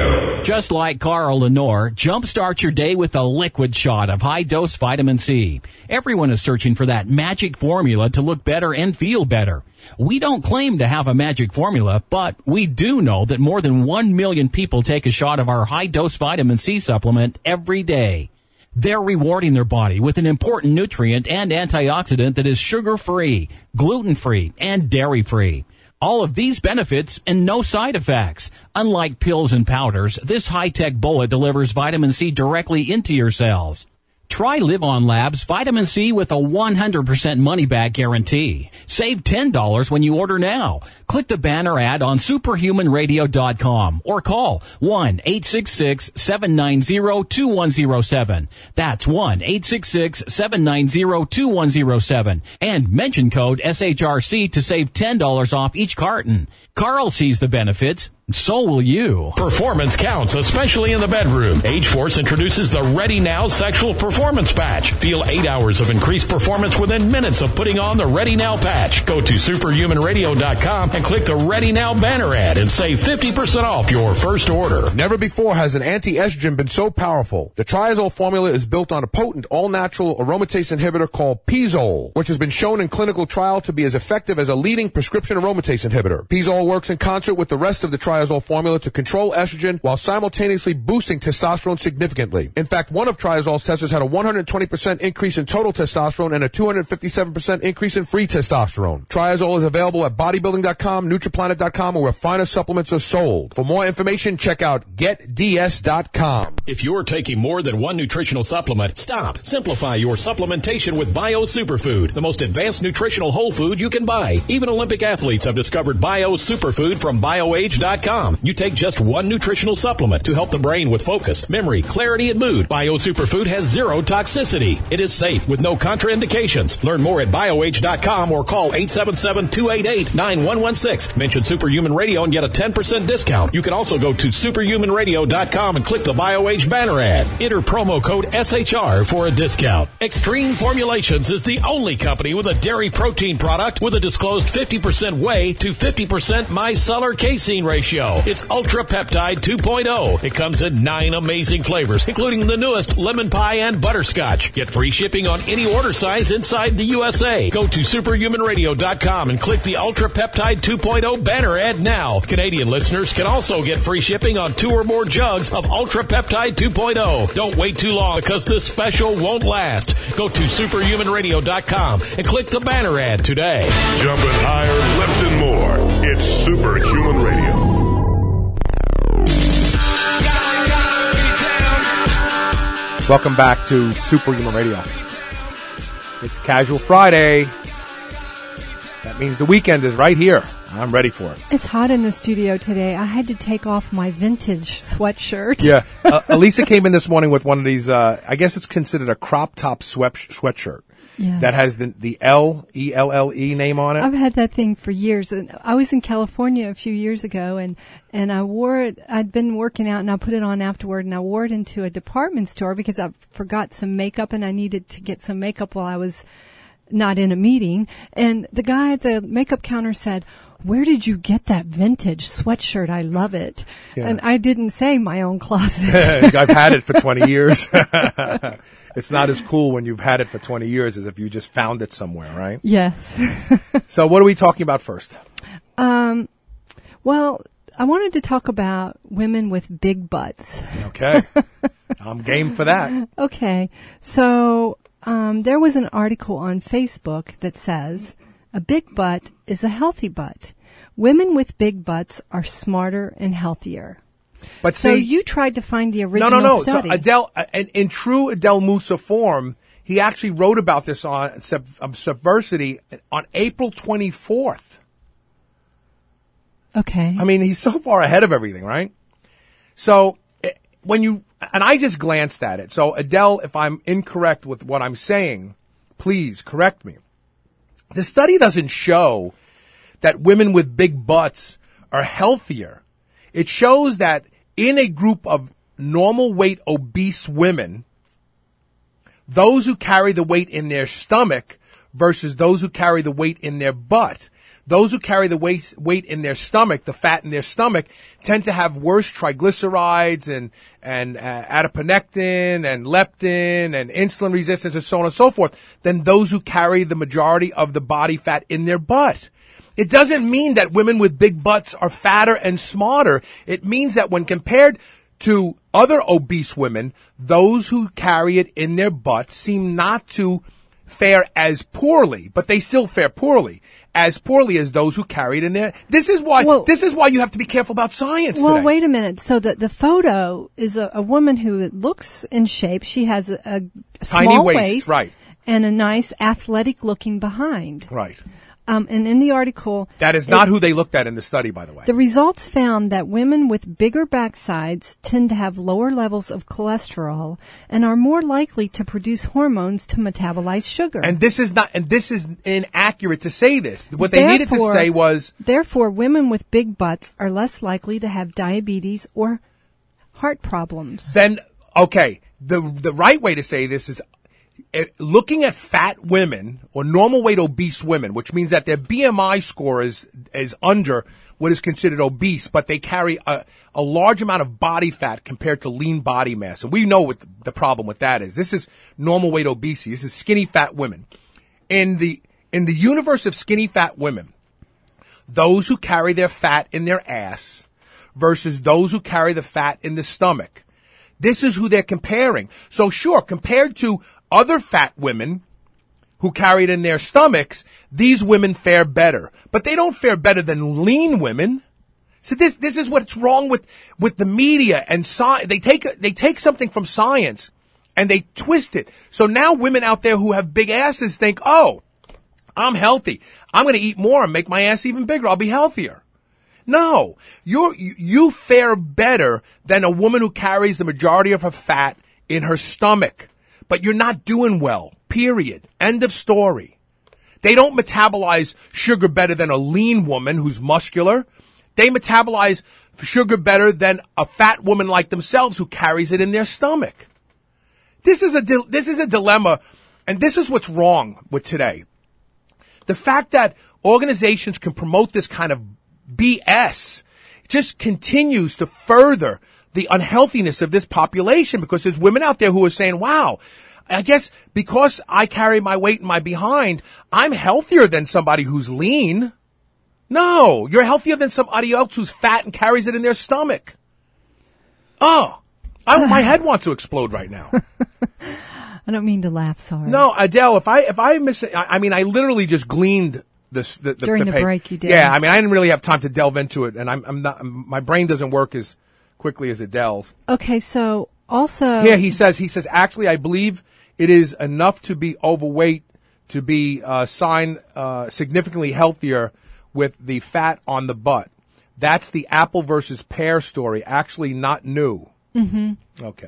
Just like Carl Lenore, jumpstart your day with a liquid shot of high-dose vitamin C. Everyone is searching for that magic formula to look better and feel better. We don't claim to have a magic formula, but we do know that more than one million people take a shot of our high-dose vitamin C supplement every day. They're rewarding their body with an important nutrient and antioxidant that is sugar-free, gluten-free, and dairy-free. All of these benefits and no side effects. Unlike pills and powders, this high-tech bullet delivers vitamin C directly into your cells. Try Live On Labs Vitamin C with a one hundred percent money-back guarantee. Save ten dollars when you order now. Click the banner ad on superhuman radio dot com or call one eight six six, seven nine zero, two one zero seven. That's one eight six six, seven nine zero, two one zero seven. And mention code S H R C to save ten dollars off each carton. Carl sees the benefits. So will you. Performance counts, especially in the bedroom. Age Force introduces the Ready Now Sexual Performance Patch. Feel eight hours of increased performance within minutes of putting on the Ready Now patch. Go to superhuman radio dot com and click the Ready Now banner ad and save fifty percent off your first order. Never before has an anti-estrogen been so powerful. The Triazole formula is built on a potent all-natural aromatase inhibitor called Pizole, which has been shown in clinical trial to be as effective as a leading prescription aromatase inhibitor. Pizole works in concert with the rest of the Triazole formula to control estrogen while simultaneously boosting testosterone significantly. In fact, one of Triazole's testers had a one hundred twenty percent increase in total testosterone and a two hundred fifty-seven percent increase in free testosterone. Triazole is available at bodybuilding dot com, nutriplanet dot com, or where finer supplements are sold. For more information, check out get d s dot com. If you're taking more than one nutritional supplement, stop. Simplify your supplementation with Bio Superfood, the most advanced nutritional whole food you can buy. Even Olympic athletes have discovered Bio Superfood from bio age dot com. You take just one nutritional supplement to help the brain with focus, memory, clarity, and mood. Bio Superfood has zero toxicity. It is safe with no contraindications. Learn more at bio age dot com or call eight seven seven, two eight eight, nine one one six. Mention Superhuman Radio and get a ten percent discount. You can also go to superhuman radio dot com and click the BioAge banner ad. Enter promo code S H R for a discount. Extreme Formulations is the only company with a dairy protein product with a disclosed fifty percent whey to fifty percent micellar casein ratio. It's Ultra Peptide two point oh. It comes in nine amazing flavors, including the newest lemon pie and butterscotch. Get free shipping on any order size inside the U S A. Go to superhuman radio dot com and click the Ultra Peptide two point oh banner ad now. Canadian listeners can also get free shipping on two or more jugs of Ultra Peptide two point oh. Don't wait too long because this special won't last. Go to superhuman radio dot com and click the banner ad today. Jumping higher, lifting more. It's Superhuman Radio. Welcome back to Superhuman Radio. It's Casual Friday. That means the weekend is right here. I'm ready for it. It's hot in the studio today. I had to take off my vintage sweatshirt. Yeah. Uh, Elisa came in this morning with one of these, uh, I guess it's considered a crop top sweat sweatshirt. Yes. That has the, the L E L L E name on it. I've had that thing for years. And I was in California a few years ago, and, and I wore it. I'd been working out, and I put it on afterward, and I wore it into a department store because I forgot some makeup, and I needed to get some makeup while I was not in a meeting. And the guy at the makeup counter said, "Where did you get that vintage sweatshirt? I love it." Yeah. And I didn't say my own closet. I've had it for twenty years. It's not as cool when you've had it for twenty years as if you just found it somewhere, right? Yes. So what are we talking about first? Um, well, I wanted to talk about women with big butts. Okay. I'm game for that. Okay. So um, there was an article on Facebook that says, "A big butt is a healthy butt. Women with big butts are smarter and healthier." But so see, you tried to find the original no, no, no. study. So Adele, in, in true Adele Musa form, he actually wrote about this on sub, um, Subversity on April twenty-fourth. Okay. I mean, he's so far ahead of everything, right? So when you, and I just glanced at it. So Adele, if I'm incorrect with what I'm saying, please correct me. The study doesn't show that women with big butts are healthier. It shows that in a group of normal weight obese women, those who carry the weight in their stomach versus those who carry the weight in their butt. Those who carry the weight, weight in their stomach, the fat in their stomach, tend to have worse triglycerides and, and uh, adiponectin and leptin and insulin resistance and so on and so forth than those who carry the majority of the body fat in their butt. It doesn't mean that women with big butts are fatter and smarter. It means that when compared to other obese women, those who carry it in their butt seem not to fare as poorly, but they still fare poorly, as poorly as those who carry it in there. This is why, well, this is why you have to be careful about science Well, today. wait a minute. So the, the photo is a, a woman who looks in shape. She has a, a, a Tiny small waist, waist, right. and a nice athletic looking behind. Right. Um, and in the article, That is not it, who they looked at in the study, by the way. The results found that women with bigger backsides tend to have lower levels of cholesterol and are more likely to produce hormones to metabolize sugar. And this is not, and this is inaccurate to say this. What they Therefore- needed to say was, Therefore, women with big butts are less likely to have diabetes or heart problems. then, okay, the, the right way to say this is, uh, looking at fat women or normal weight obese women, which means that their B M I score is, is under what is considered obese, but they carry a, a large amount of body fat compared to lean body mass. And we know what the, the problem with that is. This is normal weight obesity. This is skinny fat women. In the, in the universe of skinny fat women, those who carry their fat in their ass versus those who carry the fat in the stomach, this is who they're comparing. So sure, compared to other fat women who carry it in their stomachs, these women fare better. But they don't fare better than lean women. So this this is what's wrong with, with the media and science. They take they take something from science and they twist it. So now women out there who have big asses think, oh, I'm healthy. I'm going to eat more and make my ass even bigger. I'll be healthier. No, you're, you you fare better than a woman who carries the majority of her fat in her stomach. But you're not doing well, period. End of story. They don't metabolize sugar better than a lean woman who's muscular. They metabolize sugar better than a fat woman like themselves who carries it in their stomach. This is a, di- this is a dilemma, and this is what's wrong with today. The fact that organizations can promote this kind of B S just continues to further the unhealthiness of this population, because there's women out there who are saying, wow, I guess because I carry my weight in my behind, I'm healthier than somebody who's lean. No, you're healthier than somebody else who's fat and carries it in their stomach. Oh, I, my head wants to explode right now. I don't mean to laugh, sorry. No, Adele, if I, if I miss it, I, I mean, I literally just gleaned this, the, the, During the the page. break you did. Yeah, I mean, I didn't really have time to delve into it, and I'm, I'm not, my brain doesn't work as quickly as Adele's. Okay, so also... Here he says, he says, actually, I believe it is enough to be overweight to be uh, sign uh, significantly healthier with the fat on the butt. That's the apple versus pear story. Actually, not new. Mm-hmm. Okay.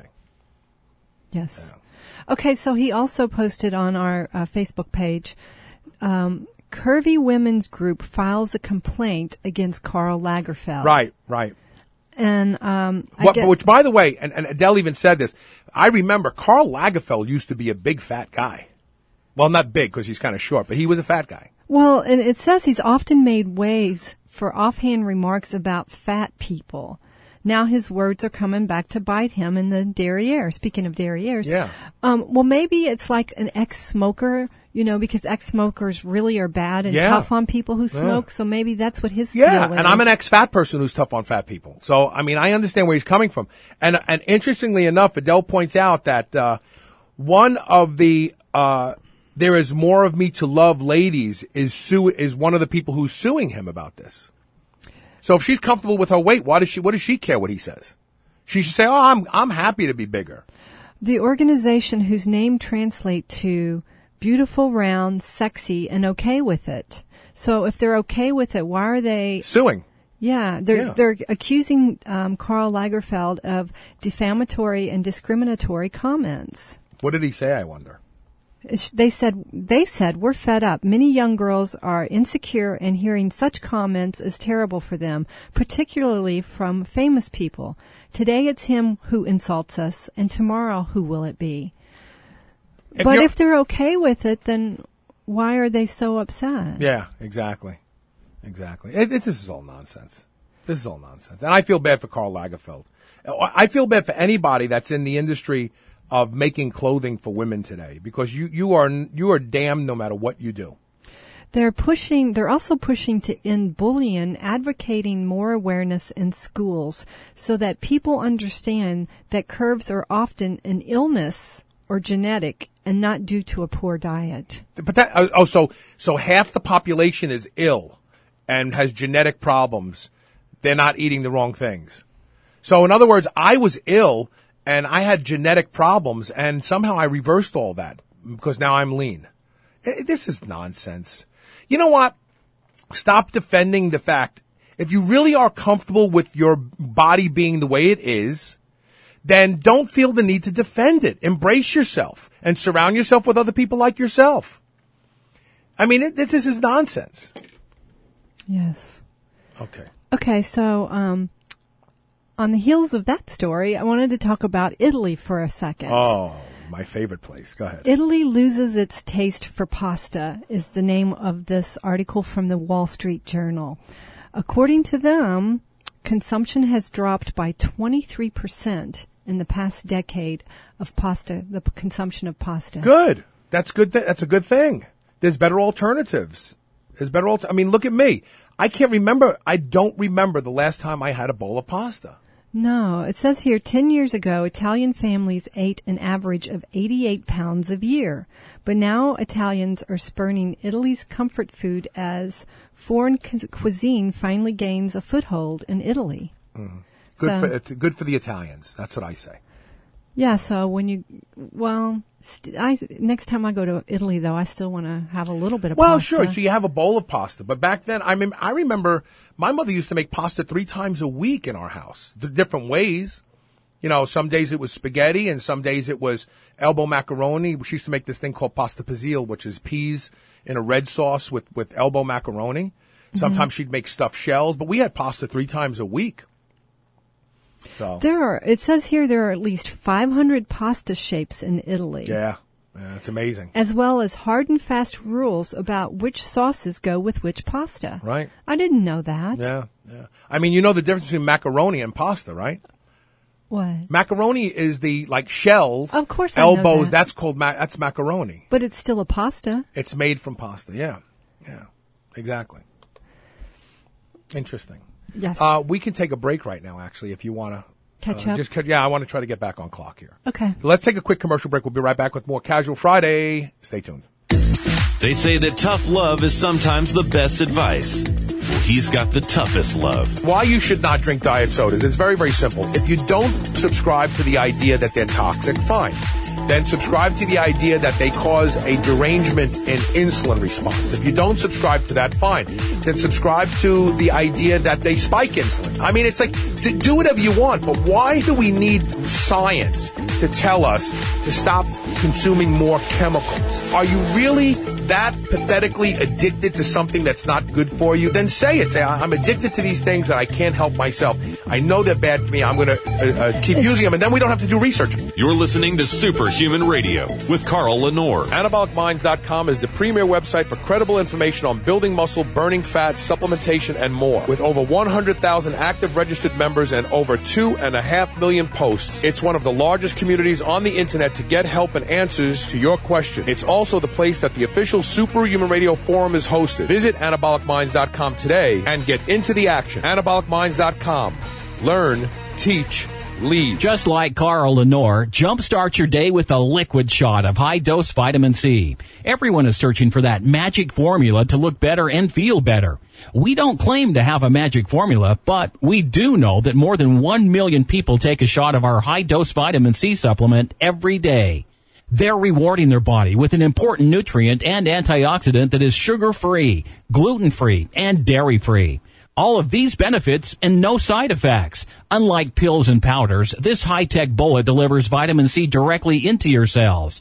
Yes. Yeah. Okay, so he also posted on our uh, Facebook page, um, Curvy Women's Group files a complaint against Karl Lagerfeld. Right, right. And um, I what, get, which, by the way, and, and Adele even said this, I remember Karl Lagerfeld used to be a big fat guy. Well, not big because he's kind of short, but he was a fat guy. Well, and it says he's often made waves for offhand remarks about fat people. Now his words are coming back to bite him in the derriere. Speaking of derrieres. Yeah. Um, well, maybe it's like an ex-smoker, you know, because ex-smokers really are bad and yeah. tough on people who smoke. Yeah. So maybe that's what his yeah, deal is. and I'm an ex-fat person who's tough on fat people. So, I mean, I understand where he's coming from. And, and interestingly enough, Adele points out that, uh, one of the, uh, there is more of me to love ladies is sue, is one of the people who's suing him about this. So if she's comfortable with her weight, why does she, what does she care what he says? She should say, oh, I'm, I'm happy to be bigger. The organization whose name translate to beautiful, round, sexy, and okay with it. So if they're okay with it, why are they suing? Yeah, they're yeah. they're accusing um, Karl Lagerfeld of defamatory and discriminatory comments. What did he say, I wonder? They said, they said, we're fed up. Many young girls are insecure, and hearing such comments is terrible for them, particularly from famous people. Today it's him who insults us, and tomorrow who will it be? If but if they're okay with it, then why are they so upset? Yeah, exactly. Exactly. It, it, this is all nonsense. This is all nonsense. And I feel bad for Karl Lagerfeld. I feel bad for anybody that's in the industry of making clothing for women today, because you, you are you are damned no matter what you do. They're pushing, they're also pushing to end bullying, advocating more awareness in schools so that people understand that curves are often an illness or genetic and not due to a poor diet. But that, oh, so, so half the population is ill and has genetic problems. They're not eating the wrong things. So in other words, I was ill and I had genetic problems, and somehow I reversed all that because now I'm lean. This is nonsense. You know what? Stop defending the fact. If you really are comfortable with your body being the way it is, then don't feel the need to defend it. Embrace yourself and surround yourself with other people like yourself. I mean, it, it, this is nonsense. Yes. Okay. Okay, so um, on the heels of that story, I wanted to talk about Italy for a second. Oh. My favorite place. Go ahead. Italy loses its taste for pasta is the name of this article from the Wall Street Journal. According to them, consumption has dropped by twenty-three percent in the past decade of pasta, the consumption of pasta. Good. That's good. Th- that's a good thing. There's better alternatives. There's better alter- I mean, look at me. I can't remember. I don't remember the last time I had a bowl of pasta. No, it says here ten years ago, Italian families ate an average of eighty-eight pounds a year. But now Italians are spurning Italy's comfort food as foreign cu- cuisine finally gains a foothold in Italy. Mm. Good, so, for, it's good for the Italians. That's what I say. Yeah, so when you, well, st- I, next time I go to Italy, though, I still want to have a little bit of well, pasta. Well, sure, so you have a bowl of pasta. But back then, I mean, I remember my mother used to make pasta three times a week in our house, the different ways. You know, some days it was spaghetti, and some days it was elbow macaroni. She used to make this thing called pasta pezzile, which is peas in a red sauce with, with elbow macaroni. Sometimes mm-hmm. she'd make stuffed shells, but we had pasta three times a week. So. There are, it says here there are at least five hundred pasta shapes in Italy. Yeah, yeah, it's amazing. As well as hard and fast rules about which sauces go with which pasta. Right. I didn't know that. Yeah, yeah. I mean, you know the difference between macaroni and pasta, right? What? Macaroni is the, like, shells. Of course I elbows, know that. that's called, ma- that's macaroni. But it's still a pasta. It's made from pasta, yeah. Yeah, exactly. Interesting. Yes. Uh, we can take a break right now, actually, if you want to. Catch uh, up? Just, yeah, I want to try to get back on clock here. Okay. So let's take a quick commercial break. We'll be right back with more Casual Friday. Stay tuned. They say that tough love is sometimes the best advice. Well, he's got the toughest love. Why you should not drink diet sodas. It's very, very simple. If you don't subscribe to the idea that they're toxic, fine. Then subscribe to the idea that they cause a derangement in insulin response. If you don't subscribe to that, fine. Then subscribe to the idea that they spike insulin. I mean, it's like, do whatever you want, but why do we need science to tell us to stop consuming more chemicals? Are you really that pathetically addicted to something that's not good for you? Then say it. Say, I'm addicted to these things that I can't help myself. I know they're bad for me. I'm going to uh, uh, keep using them, and then we don't have to do research. You're listening to Superhuman Radio with Carl Lenore. Anabolic Minds dot com is the premier website for credible information on building muscle, burning fat, supplementation, and more. With over one hundred thousand active registered members and over two and a half million posts, it's one of the largest communities on the internet to get help and answers to your questions. It's also the place that the official Superhuman Radio Forum is hosted. Visit Anabolic Minds dot com today and get into the action. Anabolic Minds dot com. Learn, teach, lead. Just like Carl Lenore, jumpstart your day with a liquid shot of high-dose vitamin C. Everyone is searching for that magic formula to look better and feel better. We don't claim to have a magic formula, but we do know that more than one million people take a shot of our high-dose vitamin C supplement every day. They're rewarding their body with an important nutrient and antioxidant that is sugar-free, gluten-free, and dairy-free. All of these benefits and no side effects. Unlike pills and powders, this high-tech bullet delivers vitamin C directly into your cells.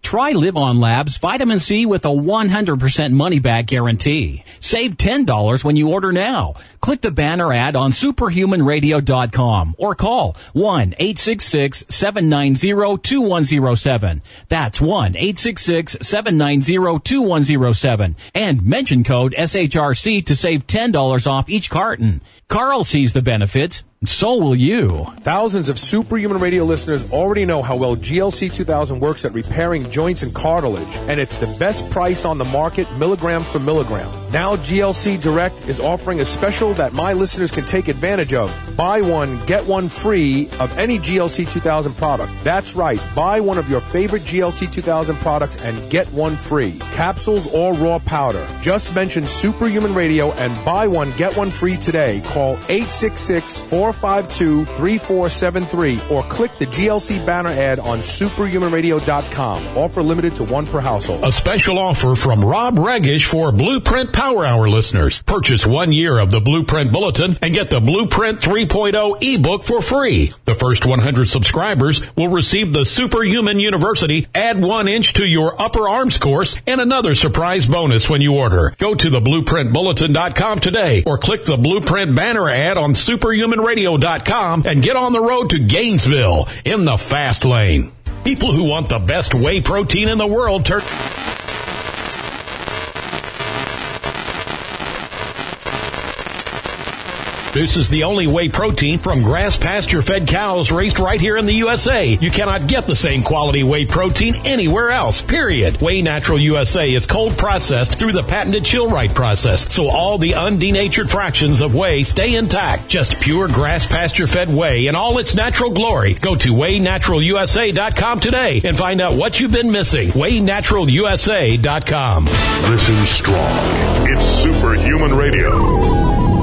Try Live On Labs Vitamin C with a one hundred percent money-back guarantee. Save ten dollars when you order now. Click the banner ad on superhuman radio dot com or call one eight six six, seven nine zero, two one zero seven. That's one eight six six, seven nine zero, two one zero seven. And mention code S H R C to save ten dollars off each carton. Carl sees the benefits. So will you. Thousands of Superhuman Radio listeners already know how well G L C two thousand works at repairing joints and cartilage, and it's the best price on the market, milligram for milligram. Now G L C Direct is offering a special that my listeners can take advantage of. Buy one, get one free of any G L C two thousand product. That's right. Buy one of your favorite G L C two thousand products and get one free. Capsules or raw powder. Just mention Superhuman Radio and buy one, get one free today. Call eight six six, four five two, three four seven three or click the G L C banner ad on superhuman radio dot com. Offer limited to one per household. A special offer from Rob Regish for Blueprint Power Hour listeners. Purchase one year of the Blueprint Bulletin and get the Blueprint three point oh ebook for free. The first one hundred subscribers will receive the Superhuman University Add One Inch to Your Upper Arms course and another surprise bonus when you order. Go to the blueprint bulletin dot com today or click the Blueprint banner ad on superhuman radio dot com and get on the road to Gainesville in the fast lane. People who want the best whey protein in the world turn... This is the only whey protein from grass pasture-fed cows raised right here in the U S A. You cannot get the same quality whey protein anywhere else, period. Whey Natural U S A is cold processed through the patented chill-right process, so all the undenatured fractions of whey stay intact. Just pure grass pasture-fed whey in all its natural glory. Go to whey natural U S A dot com today and find out what you've been missing. whey natural U S A dot com. Listen strong. It's Superhuman Radio.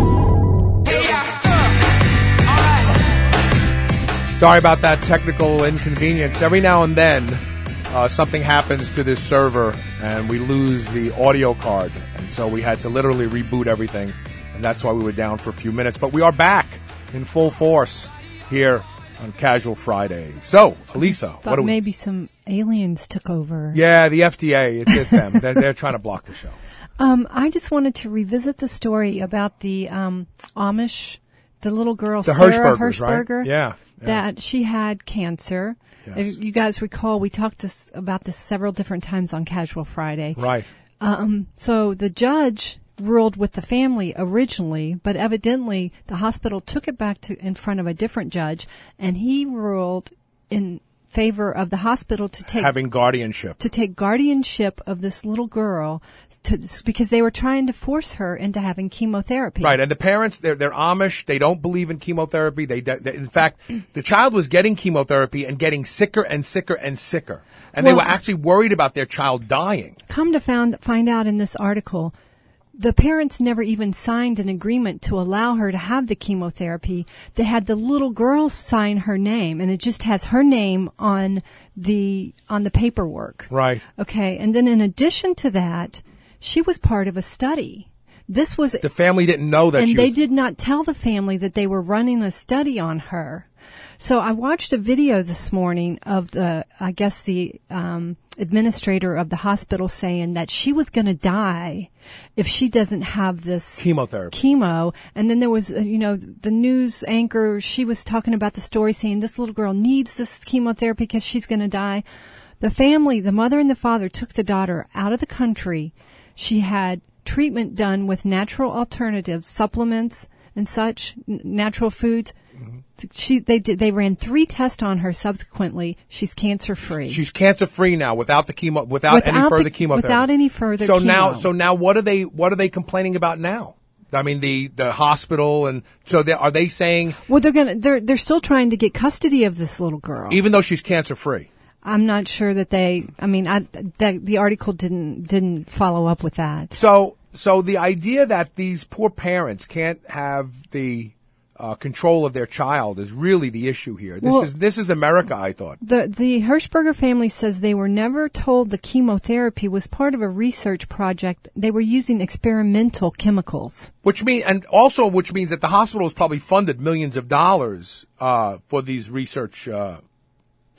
Sorry about that technical inconvenience. Every now and then, uh, something happens to this server, and we lose the audio card. And so we had to literally reboot everything, and that's why we were down for a few minutes. But we are back in full force here on Casual Friday. So, Elisa, But what do we... maybe some aliens took over. Yeah, the F D A, it's, it's them. they're, they're trying to block the show. Um, I just wanted to revisit the story about the um, Amish, the little girl, The Sarah Hirschbergers, right? Hirschberger. Yeah. That she had cancer. Yes. If you guys recall, we talked this, about this several different times on Casual Friday. Right. Um, so the judge ruled with the family originally, but evidently the hospital took it back to in front of a different judge, and he ruled in favor of the hospital to take having guardianship to take guardianship of this little girl to, because they were trying to force her into having chemotherapy. Right, and the parents, they're, they're Amish. They don't believe in chemotherapy. They, they, in fact, the child was getting chemotherapy and getting sicker and sicker and sicker. And Well, they were actually worried about their child dying. Come to found, find out in this article, the parents never even signed an agreement to allow her to have the chemotherapy. They had the little girl sign her name, and it just has her name on the on the paperwork. Right. Okay, and then in addition to that, she was part of a study. This was The family didn't know that and she they was... did not tell the family that they were running a study on her. So I watched a video this morning of the, I guess the um, administrator of the hospital saying that she was going to die if she doesn't have this Chemotherapy. chemo. And then there was, uh, you know, the news anchor, she was talking about the story saying this little girl needs this chemotherapy because she's going to die. The family, the mother and the father took the daughter out of the country. She had treatment done with natural alternatives, supplements and such, n- natural foods. Mm-hmm. She, they did, they ran three tests on her subsequently. She's cancer free. She's cancer free now without the chemo, without, Without any further the- chemotherapy. without any further so chemo. now, so now what are they, what are they complaining about now? I mean, the, the hospital, and so they, are they saying, Well, they're gonna, they're, they're still trying to get custody of this little girl. even though she's cancer free? I'm not sure that they, I mean, I, that, the article didn't, didn't follow up with that. So, so the idea that these poor parents can't have the uh, control of their child is really the issue here. This Well, is this is America, I thought. The the Hirschberger family says they were never told the chemotherapy was part of a research project. They were using experimental chemicals. Which mean, and also which means that the hospital has probably funded millions of dollars uh, for these research. Uh,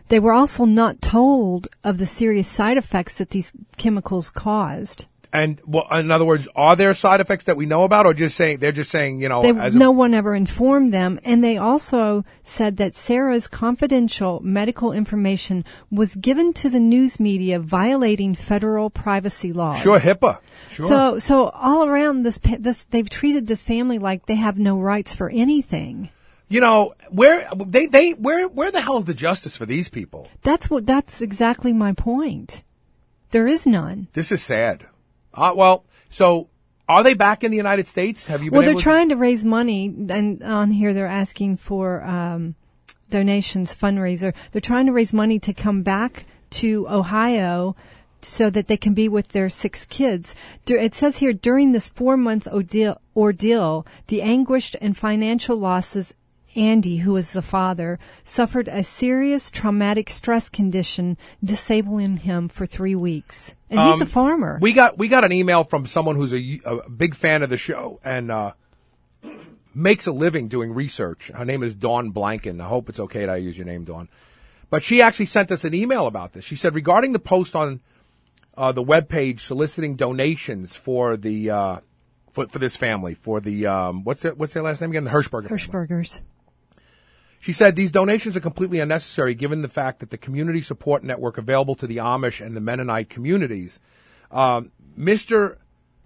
They were also not told of the serious side effects that these chemicals caused. And well, in other words, are there side effects that we know about, or just saying they're just saying, you know, They, as no a, one ever informed them, and they also said that Sarah's confidential medical information was given to the news media, violating federal privacy laws. Sure, HIPAA. Sure. So, so all around this, pa- this, they've treated this family like they have no rights for anything. You know, where they they where where the hell is the justice for these people? That's what. That's exactly my point. There is none. This is sad. Uh, well, so are they back in the United States? Have you been Well, they're able trying to raise money, and on here they're asking for um, donations, fundraiser. They're trying to raise money to come back to Ohio so that they can be with their six kids. It says here, during this four-month ordeal, ordeal, the anguished and financial losses Andy, who is the father, suffered a serious traumatic stress condition, disabling him for three weeks. And he's Um, a farmer. We got we got an email from someone who's a, a big fan of the show and uh, makes a living doing research. Her name is Dawn Blanken. I hope it's okay that I use your name, Dawn. But she actually sent us an email about this. She said, regarding the post on uh, the webpage soliciting donations for the uh, for, for this family, for the um, what's their, what's their last name again? The Hirschberger. Hirschbergers. She said these donations are completely unnecessary given the fact that the community support network available to the Amish and the Mennonite communities. Um, Mister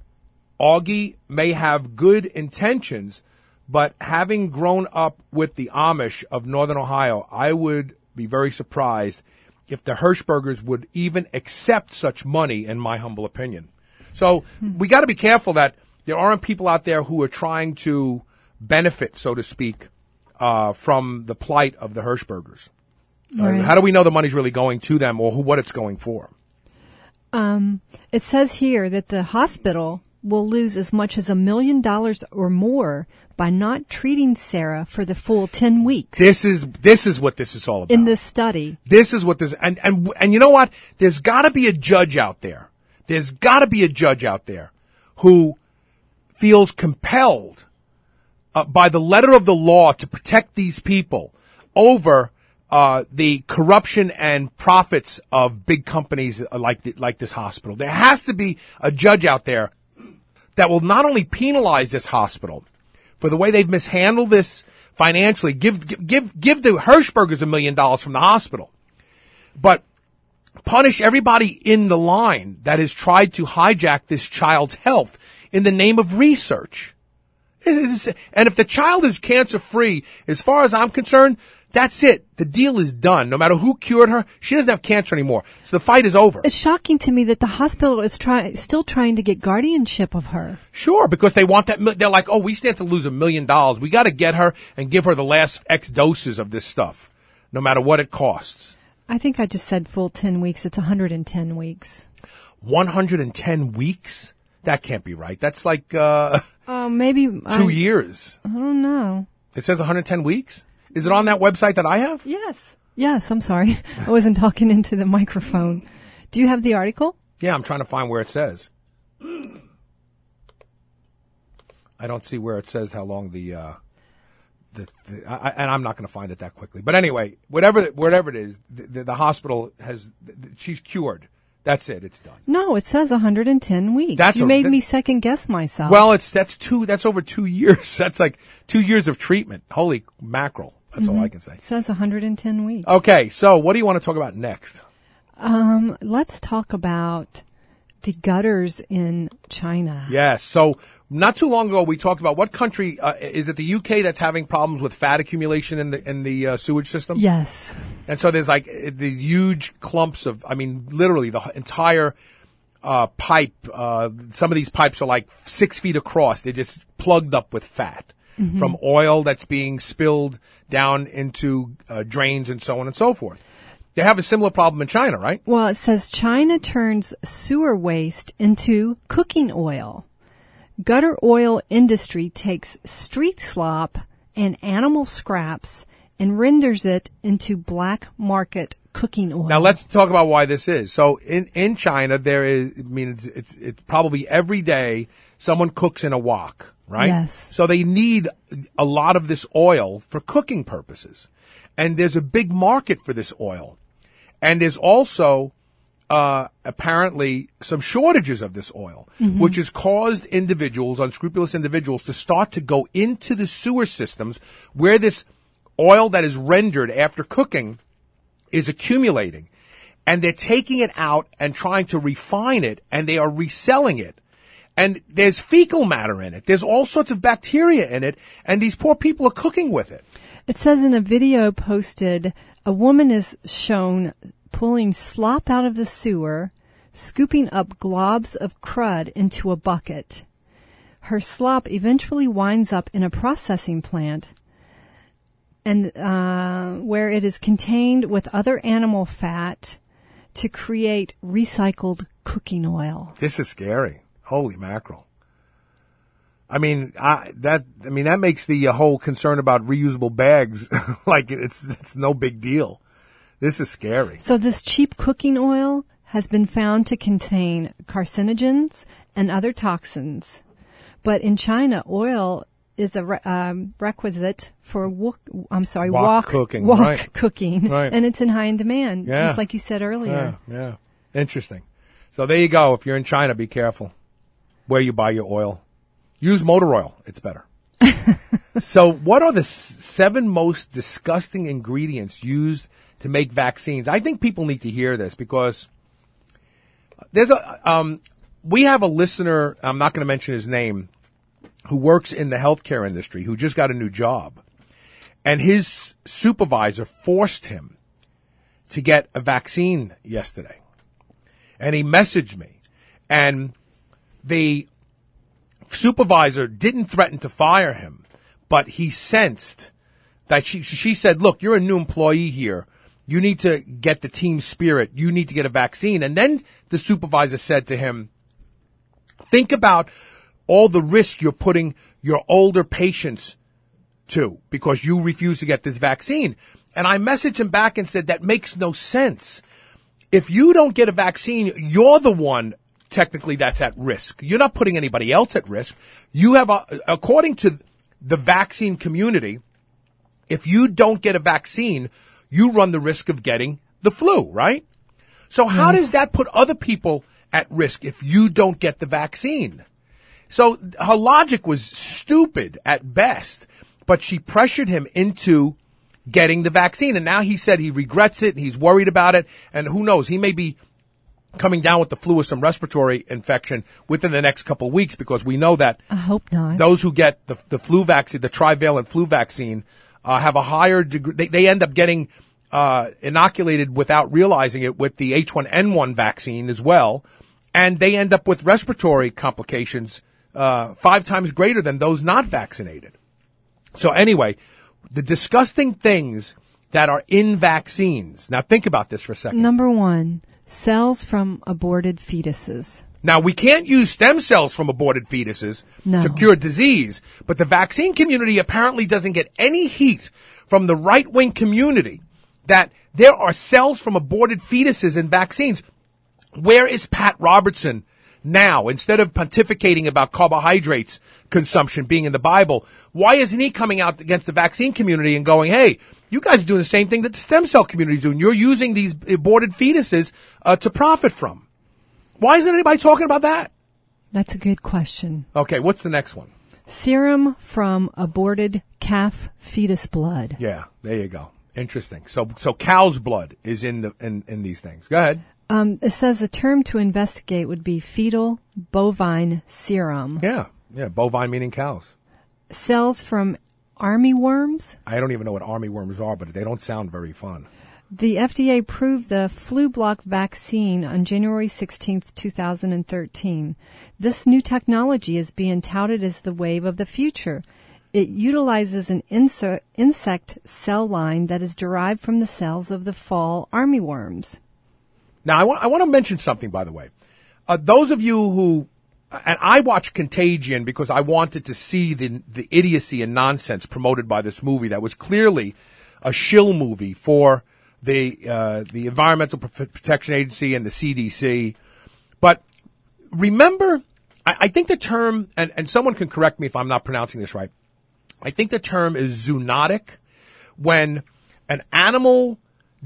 Augie may have good intentions, but having grown up with the Amish of Northern Ohio, I would be very surprised if the Hirschbergers would even accept such money, in my humble opinion. So we got to be careful that there aren't people out there who are trying to benefit, so to speak, Uh, from the plight of the Hirschbergers. Right. Uh, how do we know the money's really going to them or who, what it's going for? Um, it says here that the hospital will lose as much as a million dollars or more by not treating Sarah for the full ten weeks. This is this is what this is all about. In this study. This is what this and and and you know what? There's got to be a judge out there. There's got to be a judge out there who feels compelled Uh, by the letter of the law to protect these people over uh, the corruption and profits of big companies like th- like this hospital. There has to be a judge out there that will not only penalize this hospital for the way they've mishandled this financially, give give give the Hirschbergers a million dollars from the hospital, but punish everybody in the line that has tried to hijack this child's health in the name of research. And if the child is cancer-free, as far as I'm concerned, that's it. The deal is done. No matter who cured her, she doesn't have cancer anymore. So the fight is over. It's shocking to me that the hospital is try- still trying to get guardianship of her. Sure, because they want that. They're like, oh, we stand to lose a million dollars. We got to get her and give her the last X doses of this stuff, no matter what it costs. I think I just said full ten weeks. It's one hundred ten weeks. one hundred ten weeks? That can't be right. That's like uh, uh, maybe two I, years. I don't know. It says one hundred ten weeks? Is it on that website that I have? Yes. Yes, I'm sorry. I wasn't talking into the microphone. Do you have the article? Yeah, I'm trying to find where it says. I don't see where it says how long the, uh, the, the I, and I'm not going to find it that quickly. But anyway, whatever, whatever it is, the, the, the hospital has, she's cured. That's it. It's done. No, it says one hundred ten weeks. That's you a, made that, me second guess myself. Well, it's that's two. That's over two years. That's like two years of treatment. Holy mackerel! That's mm-hmm. all I can say. It says one hundred ten weeks. Okay, so what do you want to talk about next? Um, let's talk about the gutters in China. Yes. So not too long ago, we talked about what country uh, is it? The U K that's having problems with fat accumulation in the in the uh, sewage system. Yes. And so there's like the huge clumps of, I mean, literally the entire uh, pipe. Uh, some of these pipes are like six feet across. They're just plugged up with fat mm-hmm. from oil that's being spilled down into uh, drains and so on and so forth. They have a similar problem in China, right? Well, it says China turns sewer waste into cooking oil. Gutter oil industry takes street slop and animal scraps and renders it into black market cooking oil. Now let's talk about why this is. So in, in China, there is, I mean, it's, it's, it's probably every day someone cooks in a wok, right? Yes. So they need a lot of this oil for cooking purposes. And there's a big market for this oil. And there's also uh, apparently some shortages of this oil, mm-hmm. which has caused individuals, unscrupulous individuals, to start to go into the sewer systems where this oil that is rendered after cooking is accumulating. And they're taking it out and trying to refine it, and they are reselling it. And there's fecal matter in it. There's all sorts of bacteria in it, and these poor people are cooking with it. It says in a video posted, a woman is shown pulling slop out of the sewer, scooping up globs of crud into a bucket. Her slop eventually winds up in a processing plant, and uh, where it is contained with other animal fat to create recycled cooking oil. This is scary. Holy mackerel. I mean, I, that, I mean, that makes the uh, whole concern about reusable bags like it's, it's no big deal. This is scary. So this cheap cooking oil has been found to contain carcinogens and other toxins. But in China, oil is a re- um, requisite for wok, I'm sorry, wok, wok cooking, wok right. cooking, right. and it's in high in demand, yeah. just like you said earlier. Yeah, yeah. Interesting. So there you go. If you're in China, be careful where you buy your oil. Use motor oil. It's better. So what are the s- seven most disgusting ingredients used to make vaccines? I think people need to hear this because there's a, um, we have a listener, I'm not going to mention his name, who works in the healthcare industry, who just got a new job. And his supervisor forced him to get a vaccine yesterday. And he messaged me. And the supervisor didn't threaten to fire him, but he sensed that she, she said, look, you're a new employee here. You need to get the team spirit. You need to get a vaccine. And then the supervisor said to him, think about all the risk you're putting your older patients to because you refuse to get this vaccine. And I messaged him back and said, that makes no sense. If you don't get a vaccine, you're the one technically that's at risk. You're not putting anybody else at risk. You have, a, according to the vaccine community, if you don't get a vaccine, you run the risk of getting the flu, right? So how yes. does that put other people at risk if you don't get the vaccine? So her logic was stupid at best, but she pressured him into getting the vaccine. And now he said he regrets it. He's worried about it. And who knows, he may be coming down with the flu or some respiratory infection within the next couple of weeks because we know that I hope not. Those who get the, the flu vaccine, the trivalent flu vaccine, uh, have a higher degree. They, they end up getting uh, inoculated without realizing it with the H one N one vaccine as well. And they end up with respiratory complications uh, five times greater than those not vaccinated. So anyway, the disgusting things that are in vaccines. Now think about this for a second. Number one, cells from aborted fetuses. Now, we can't use stem cells from aborted fetuses no. to cure disease, but the vaccine community apparently doesn't get any heat from the right-wing community that there are cells from aborted fetuses in vaccines. Where is Pat Robertson now? Instead of pontificating about carbohydrates consumption being in the Bible, why isn't he coming out against the vaccine community and going, hey, you guys are doing the same thing that the stem cell community is doing. You're using these aborted fetuses uh, to profit from. Why isn't anybody talking about that? That's a good question. Okay, what's the next one? Serum from aborted calf fetus blood. Yeah, there you go. Interesting. So, so cow's blood is in the in, in these things. Go ahead. Um, it says the term to investigate would be fetal bovine serum. Yeah, yeah. Bovine meaning cows. Cells from army worms. I don't even know what army worms are, but they don't sound very fun. The F D A approved the Flublok vaccine on January sixteenth, two thousand thirteen. This new technology is being touted as the wave of the future. It utilizes an inse- insect cell line that is derived from the cells of the fall armyworms. Now, I want, I want to mention something, by the way. Uh, those of you who, and I watched Contagion because I wanted to see the, the idiocy and nonsense promoted by this movie that was clearly a shill movie for the uh, the Environmental Protection Agency and the C D C. But remember, I, I think the term, and, and someone can correct me if I'm not pronouncing this right, I think the term is zoonotic when an animal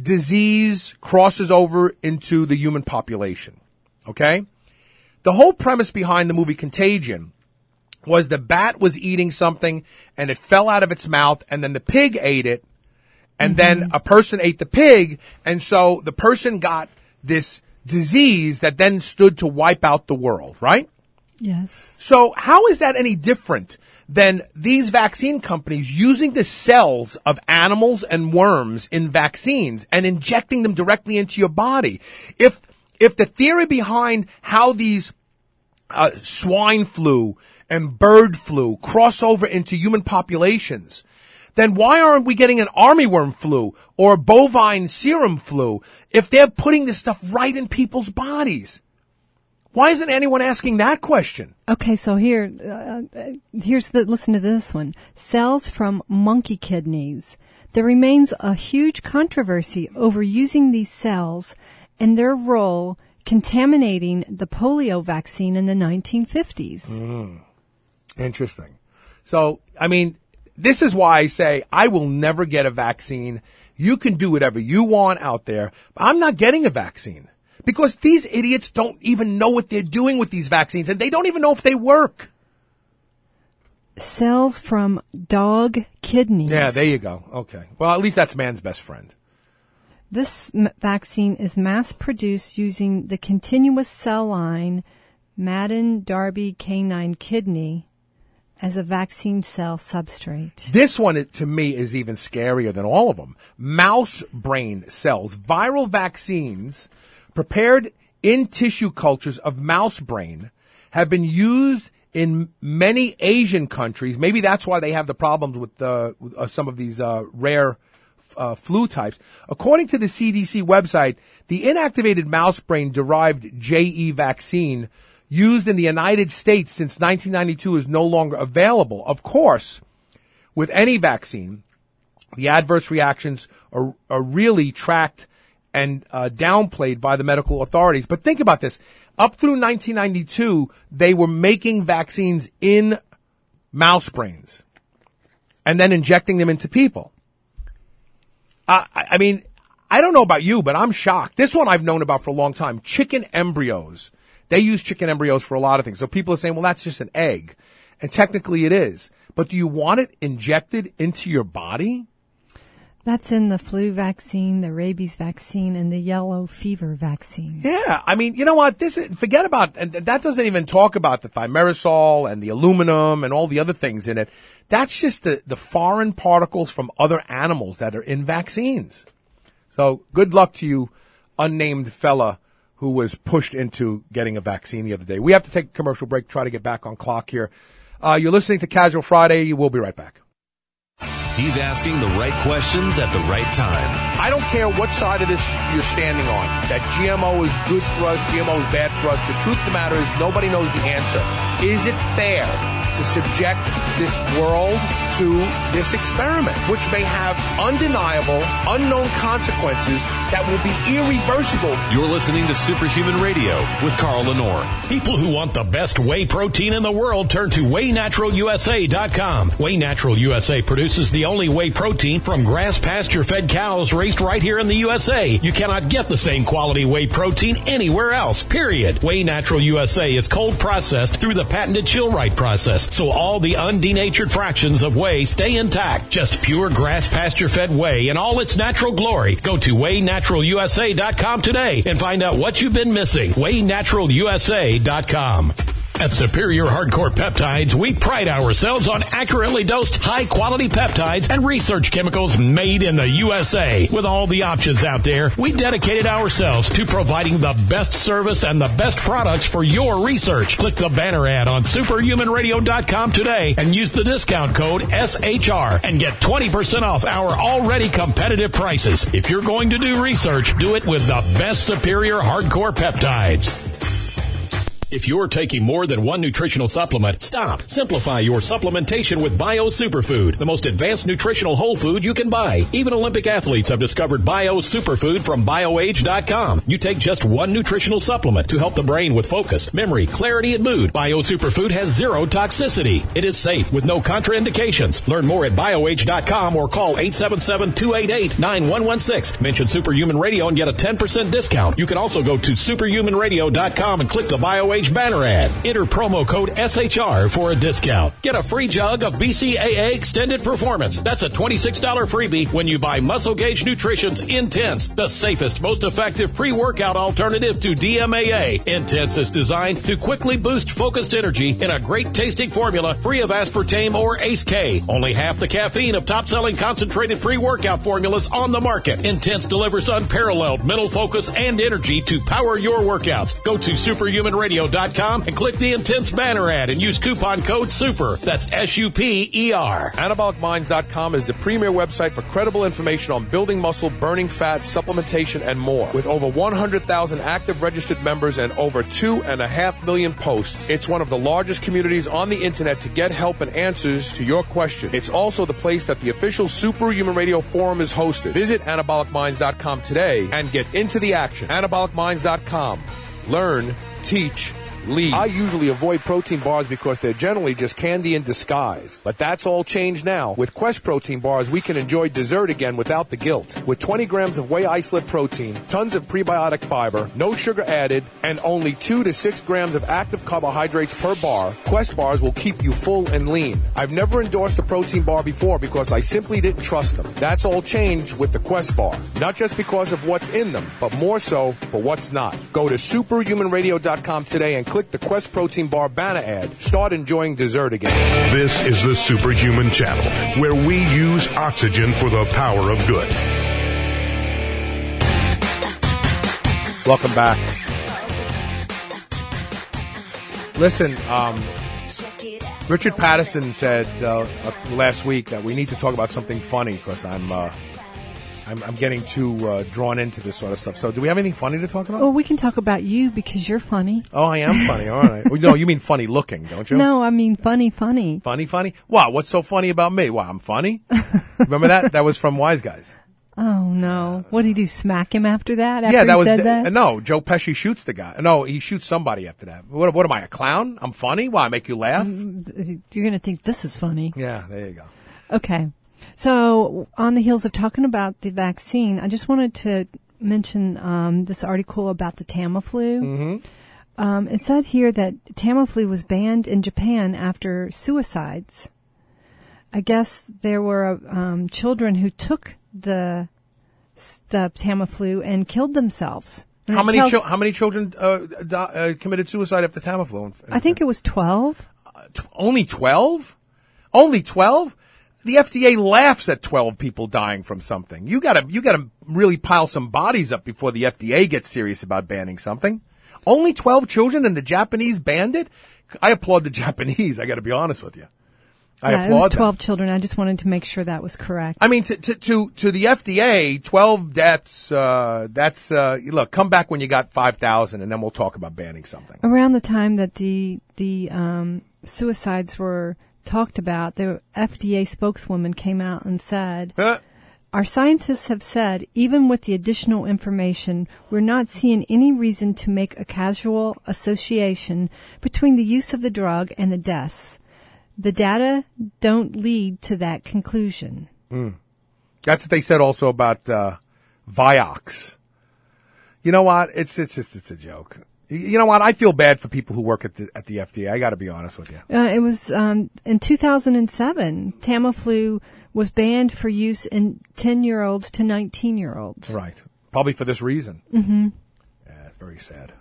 disease crosses over into the human population. Okay? The whole premise behind the movie Contagion was the bat was eating something and it fell out of its mouth and then the pig ate it and mm-hmm. then a person ate the pig and so the person got this disease that then stood to wipe out the world, right? Yes. So how is that any different than these vaccine companies using the cells of animals and worms in vaccines and injecting them directly into your body? If if the theory behind how these uh, swine flu and bird flu cross over into human populations, then why aren't we getting an armyworm flu or bovine serum flu if they're putting this stuff right in people's bodies? Why isn't anyone asking that question? Okay, so here, uh, here's the, listen to this one. Cells from monkey kidneys. There remains a huge controversy over using these cells and their role contaminating the polio vaccine in the nineteen fifties. Mm. Interesting. So, I mean, this is why I say I will never get a vaccine. You can do whatever you want out there, but I'm not getting a vaccine because these idiots don't even know what they're doing with these vaccines and they don't even know if they work. Cells from dog kidneys. Yeah, there you go. Okay. Well, at least that's man's best friend. This m- vaccine is mass-produced using the continuous cell line Madden-Darby canine kidney as a vaccine cell substrate. This one, to me, is even scarier than all of them. Mouse brain cells. Viral vaccines prepared in tissue cultures of mouse brain have been used in many Asian countries. Maybe that's why they have the problems with, uh, with uh, some of these uh, rare uh, flu types. According to the C D C website, the inactivated mouse brain derived J E vaccine used in the United States since nineteen ninety-two is no longer available. Of course, with any vaccine, the adverse reactions are, are really tracked and uh, downplayed by the medical authorities. But think about this. Up through nineteen ninety-two, they were making vaccines in mouse brains and then injecting them into people. Uh, I, I mean, I don't know about you, but I'm shocked. This one I've known about for a long time. Chicken embryos. They use chicken embryos for a lot of things. So people are saying, well, that's just an egg. And technically it is. But do you want it injected into your body? That's in the flu vaccine, the rabies vaccine, and the yellow fever vaccine. Yeah. I mean, you know what? This is, forget about, and that doesn't even talk about the thimerosal and the aluminum and all the other things in it. That's just the, the foreign particles from other animals that are in vaccines. So good luck to you, unnamed fella who was pushed into getting a vaccine the other day. We have to take a commercial break, try to get back on clock here. Uh, you're listening to Casual Friday. We'll be right back. He's asking the right questions at the right time. I don't care what side of this you're standing on, that G M O is good for us, G M O is bad for us. The truth of the matter is nobody knows the answer. Is it fair to subject this world to this experiment, which may have undeniable, unknown consequences that will be irreversible? You're listening to Superhuman Radio with Carl Lenore. People who want the best whey protein in the world turn to whey natural U S A dot com. Whey Natural U S A produces the only whey protein from grass pasture-fed cows raised right here in the U S A. You cannot get the same quality whey protein anywhere else, period. Whey Natural U S A is cold processed through the patented chill-right process, so all the undenatured fractions of whey stay intact. Just pure grass pasture-fed whey in all its natural glory. Go to whey natural U S A dot com today and find out what you've been missing. whey natural U S A dot com. At Superior Hardcore Peptides, we pride ourselves on accurately dosed, high-quality peptides and research chemicals made in the U S A. With all the options out there, we dedicated ourselves to providing the best service and the best products for your research. Click the banner ad on superhuman radio dot com today and use the discount code S H R and get twenty percent off our already competitive prices. If you're going to do research, do it with the best Superior Hardcore Peptides. If you're taking more than one nutritional supplement, stop. Simplify your supplementation with Bio Superfood, the most advanced nutritional whole food you can buy. Even Olympic athletes have discovered Bio Superfood from BioAge dot com. You take just one nutritional supplement to help the brain with focus, memory, clarity, and mood. Bio Superfood has zero toxicity. It is safe with no contraindications. Learn more at BioAge dot com or call eight seven seven, two eight eight, nine one one six. Mention Superhuman Radio and get a ten percent discount. You can also go to superhuman radio dot com and click the BioAge banner ad. Enter promo code S H R for a discount. Get a free jug of B C A A Extended Performance. That's a twenty-six dollars freebie when you buy Muscle Gauge Nutrition's Intense, the safest, most effective pre-workout alternative to D M A A. Intense is designed to quickly boost focused energy in a great-tasting formula free of aspartame or A C E K. Only half the caffeine of top-selling concentrated pre-workout formulas on the market. Intense delivers unparalleled mental focus and energy to power your workouts. Go to superhuman radio dot com and click the Intense banner ad and use coupon code SUPER. That's S U P E R. anabolic minds dot com is the premier website for credible information on building muscle, burning fat, supplementation, and more. With over one hundred thousand active registered members and over two and a half million posts, it's one of the largest communities on the internet to get help and answers to your questions. It's also the place that the official Superhuman Radio Forum is hosted. Visit anabolic minds dot com today and get into the action. anabolic minds dot com. Learn, teach, lead. I usually avoid protein bars because they're generally just candy in disguise. But that's all changed now. With Quest protein bars, we can enjoy dessert again without the guilt. With twenty grams of whey isolate protein, tons of prebiotic fiber, no sugar added, and only two to six grams of active carbohydrates per bar, Quest bars will keep you full and lean. I've never endorsed a protein bar before because I simply didn't trust them. That's all changed with the Quest bar. Not just because of what's in them, but more so for what's not. Go to superhuman radio dot com today and click the Quest Protein Bar banner ad. Start enjoying dessert again. This is the Superhuman Channel, where we use oxygen for the power of good. Welcome back. Listen, um, Richard Patterson said uh, last week that we need to talk about something funny because I'm, uh, I'm I'm getting too uh, drawn into this sort of stuff. So, do we have anything funny to talk about? Well, we can talk about you because you're funny. Oh, I am funny. All right. Well, no, you mean funny looking, don't you? No, I mean funny, funny. Funny, funny. Wow, what's so funny about me? Wow, I'm funny. Remember that? That was from Wise Guys. Oh no! What did he do? Smack him after that? After yeah, that he was said the, that? no. Joe Pesci shoots the guy. No, he shoots somebody after that. What? What am I? A clown? I'm funny. Why? I make you laugh? You're going to think this is funny. Yeah, there you go. Okay. So, on the heels of talking about the vaccine, I just wanted to mention um, this article about the Tamiflu. Mm-hmm. Um, it said here that Tamiflu was banned in Japan after suicides. I guess there were um, children who took the the Tamiflu and killed themselves. And how many tells, chil- how many children uh, di- uh, committed suicide after Tamiflu? I think it was twelve. Uh, t- only twelve? Only twelve? The F D A laughs at twelve people dying from something. You gotta, you gotta really pile some bodies up before the F D A gets serious about banning something. Only twelve children and the Japanese banned it? I applaud the Japanese, I gotta be honest with you. I yeah, applaud it was twelve them. children. I just wanted to make sure that was correct. I mean, to, to, to, to the F D A, twelve deaths, uh, that's, uh, look, come back when you got five thousand and then we'll talk about banning something. Around the time that the, the, um, suicides were talked about, the F D A spokeswoman came out and said, huh? Our scientists have said, even with the additional information, we're not seeing any reason to make a causal association between the use of the drug and the deaths. The data don't lead to that conclusion. Mm. That's what they said also about uh, Vioxx. You know what? It's it's just it's a joke. You know what? I feel bad for people who work at the at the F D A. I got to be honest with you. Uh, it was um, in two thousand seven. Tamiflu was banned for use in ten-year-olds to nineteen-year-olds. Right. Probably for this reason. Mm-hmm. Yeah, it's very sad.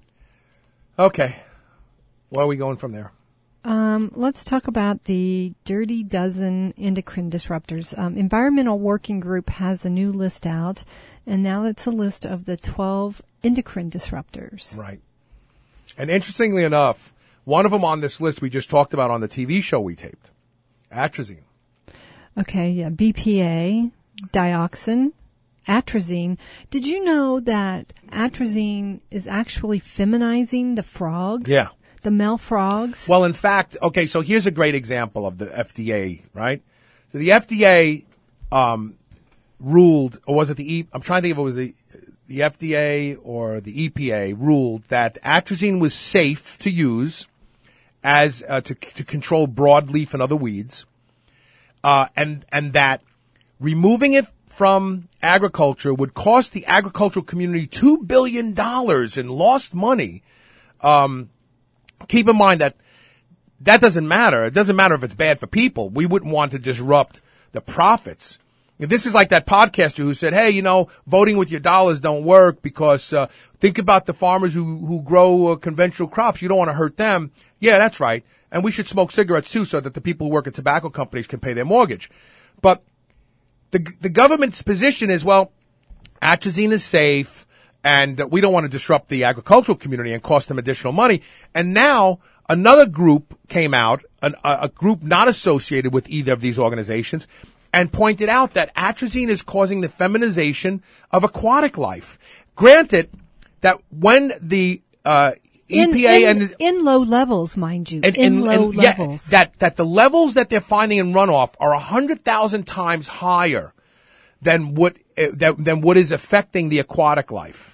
Okay. Where are we going from there? Um, let's talk about the Dirty Dozen endocrine disruptors. Um, Environmental Working Group has a new list out, and now it's a list of the twelve endocrine disruptors. Right. And interestingly enough, one of them on this list we just talked about on the T V show we taped, atrazine. Okay, yeah, B P A, dioxin, atrazine. Did you know that atrazine is actually feminizing the frogs? Yeah. The male frogs? Well, in fact, okay, so here's a great example of the F D A, right? So the F D A um, ruled, or was it the E? I'm trying to think if it was the the F D A or the E P A ruled that atrazine was safe to use as uh, to to control broadleaf and other weeds, uh, and and that removing it from agriculture would cost the agricultural community two billion dollars in lost money. Um, keep in mind that that doesn't matter. It doesn't matter if it's bad for people. We wouldn't want to disrupt the profits. This is like that podcaster who said, hey, you know, voting with your dollars don't work because uh, think about the farmers who, who grow uh, conventional crops. You don't want to hurt them. Yeah, that's right. And we should smoke cigarettes, too, so that the people who work at tobacco companies can pay their mortgage. But the the government's position is, well, atrazine is safe, and uh, we don't want to disrupt the agricultural community and cost them additional money. And now another group came out, an, a, a group not associated with either of these organizations, and pointed out that atrazine is causing the feminization of aquatic life. Granted that when the uh, E P A in, in, and in low levels, mind you, and, in and, low and, yeah, levels, that that the levels that they're finding in runoff are a hundred thousand times higher than what uh, that, than what is affecting the aquatic life.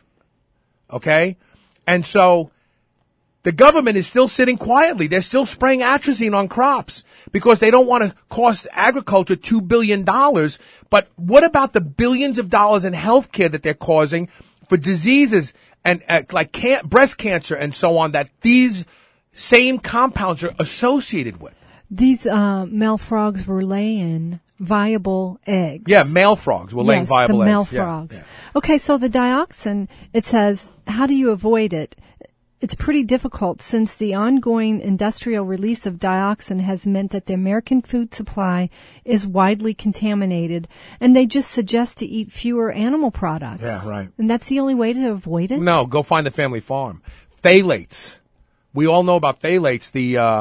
Okay, and so the government is still sitting quietly. They're still spraying atrazine on crops because they don't want to cost agriculture two billion dollars. But what about the billions of dollars in health care that they're causing for diseases and uh, like can- breast cancer and so on that these same compounds are associated with? These uh, male frogs were laying viable eggs. Yeah, male frogs were laying yes, viable the male eggs. frogs. Yeah, yeah. Okay, so the dioxin, it says, how do you avoid it? It's pretty difficult since the ongoing industrial release of dioxin has meant that the American food supply is widely contaminated, and they just suggest to eat fewer animal products. Yeah, right. And that's the only way to avoid it? No, go find the family farm. Phthalates. We all know about phthalates. The uh,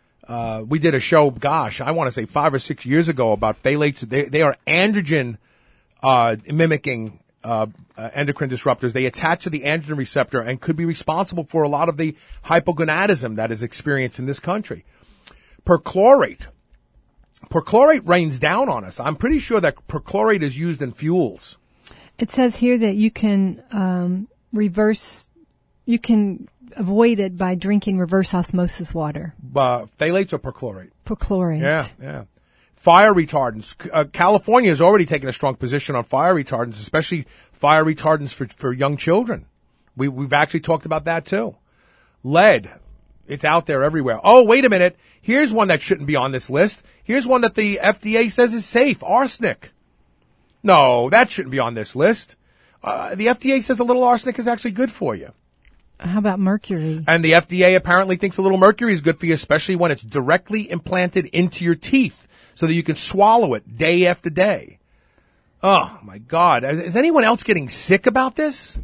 uh, we did a show, gosh, I want to say five or six years ago about phthalates. They, they are androgen uh, mimicking Uh, uh, endocrine disruptors. They attach to the androgen receptor and could be responsible for a lot of the hypogonadism that is experienced in this country. Perchlorate. Perchlorate rains down on us. I'm pretty sure that perchlorate is used in fuels. It says here that you can um, reverse, you can avoid it by drinking reverse osmosis water. Uh, phthalates or perchlorate? Perchlorate. Yeah, yeah. Fire retardants. Uh, California has already taken a strong position on fire retardants, especially fire retardants for, for young children. We, we've actually talked about that too. Lead. It's out there everywhere. Oh, wait a minute. Here's one that shouldn't be on this list. Here's one that the F D A says is safe. Arsenic. No, that shouldn't be on this list. Uh, the F D A says a little arsenic is actually good for you. How about mercury? And the F D A apparently thinks a little mercury is good for you, especially when it's directly implanted into your teeth, so that you can swallow it day after day. Oh, my God. Is anyone else getting sick about this?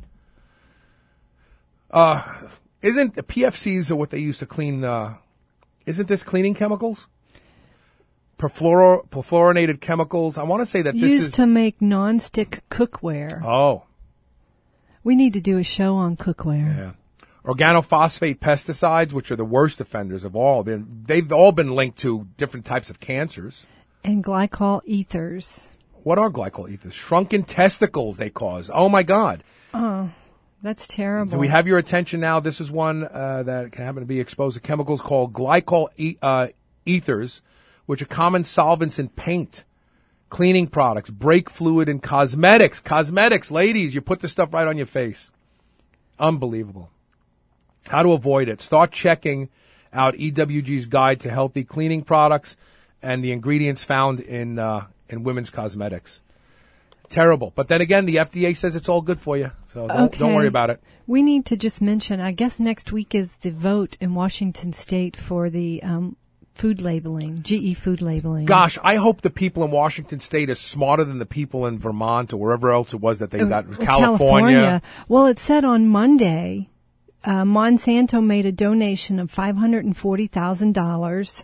Uh, isn't the P F Cs what they use to clean, uh, isn't this cleaning chemicals? Perfluor, perfluorinated chemicals. I want to say that this Used is... to make non-stick cookware. Oh. We need to do a show on cookware. Yeah. Organophosphate pesticides, which are the worst offenders of all, been they've all been linked to different types of cancers. And glycol ethers. What are glycol ethers? Shrunken testicles they cause. Oh, my God. Oh, that's terrible. Do we have your attention now? This is one uh, that can happen to be exposed to chemicals called glycol e- uh, ethers, which are common solvents in paint, cleaning products, brake fluid, and cosmetics. Cosmetics, ladies, you put this stuff right on your face. Unbelievable. How to avoid it. Start checking out E W G's Guide to Healthy Cleaning Products and the ingredients found in uh, in women's cosmetics. Terrible. But then again, the F D A says it's all good for you, so don't, okay. don't worry about it. We need to just mention, I guess next week is the vote in Washington State for the um, food labeling, G E food labeling. Gosh, I hope the people in Washington State are smarter than the people in Vermont or wherever else it was that they got. Uh, California. California. Well, it said on Monday, uh, Monsanto made a donation of five hundred forty thousand dollars,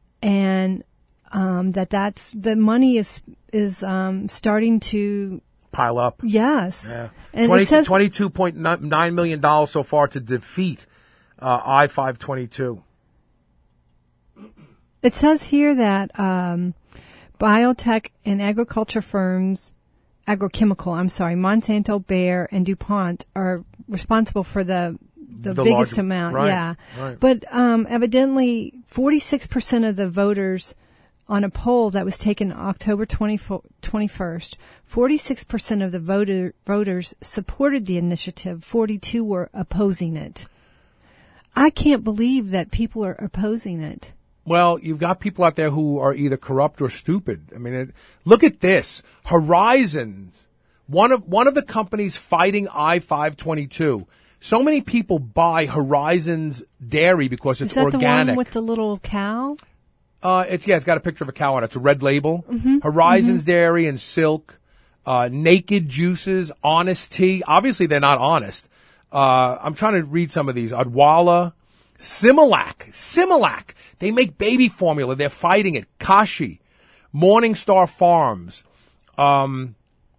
and um, that that's the money is is um, starting to pile up. Yes. Yeah. And twenty, it says twenty-two point nine million dollars so far to defeat uh, I five twenty-two. It says here that um, biotech and agriculture firms, agrochemical, I'm sorry, Monsanto, Bayer, and DuPont are responsible for the the, The biggest large- amount. right, yeah. right. But um, evidently, forty-six percent of the voters on a poll that was taken October twenty-first, forty-six percent of the voter, voters supported the initiative, forty-two were opposing it. I can't believe that people are opposing it. Well, you've got people out there who are either corrupt or stupid. I mean, it, look at this. Horizons, one of one of the companies fighting I five twenty-two. So many people buy Horizons dairy because it's Is that organic. the one with the little cow? Uh, it's yeah, it's got a picture of a cow on it. It's a red label. Mm-hmm. Horizons mm-hmm. Dairy and Silk, uh, Naked Juices, Honest Tea. Obviously, they're not honest. Uh, I'm trying to read some of these. Adwala, Similac, Similac. They make baby formula. They're fighting it. Kashi, Morningstar Farms, um,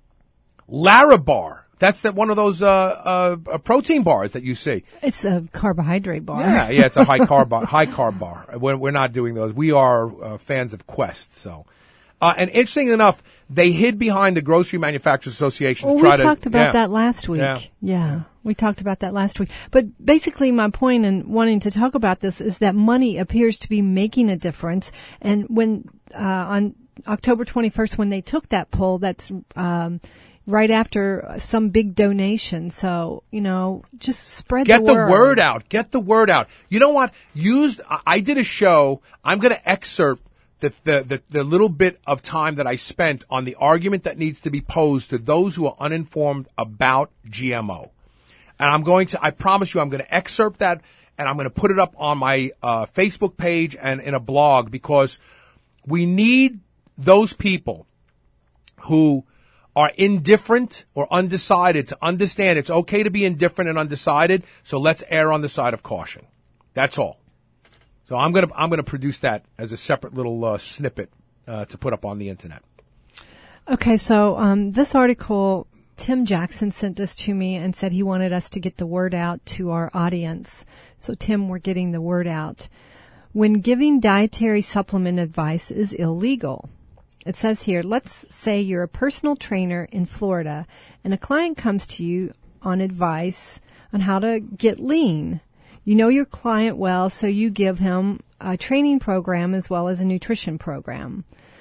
Larabar. That's that one of those uh, uh, protein bars that you see. It's a carbohydrate bar. Yeah, yeah, it's a high carb bar, high carb bar. We're, we're not doing those. We are uh, fans of Quest. So, uh, and interesting enough, they hid behind the Grocery Manufacturers Association. Well, to try we to, talked about yeah. that last week. Yeah. yeah, we talked about that last week. But basically, my point in wanting to talk about this is that money appears to be making a difference. And when uh, on October twenty-first, when they took that poll, that's um, right after some big donation. So, you know, just spread Get the word. the word out. Get the word out. You know what? Used. I did a show. I'm going to excerpt the, the the the little bit of time that I spent on the argument that needs to be posed to those who are uninformed about G M O. And I'm going to. I promise you, I'm going to excerpt that, and I'm going to put it up on my uh, Facebook page and in a blog, because we need those people who are indifferent or undecided to understand it's okay to be indifferent and undecided. So let's err on the side of caution. That's all. So I'm gonna I'm gonna produce that as a separate little uh, snippet uh, to put up on the internet. Okay, so um, this article, Tim Jackson sent this to me and said he wanted us to get the word out to our audience. So Tim, we're getting the word out. When giving dietary supplement advice is illegal. It says here, let's say you're a personal trainer in Florida and a client comes to you on advice on how to get lean. You know your client well, so you give him a training program as well as a nutrition program.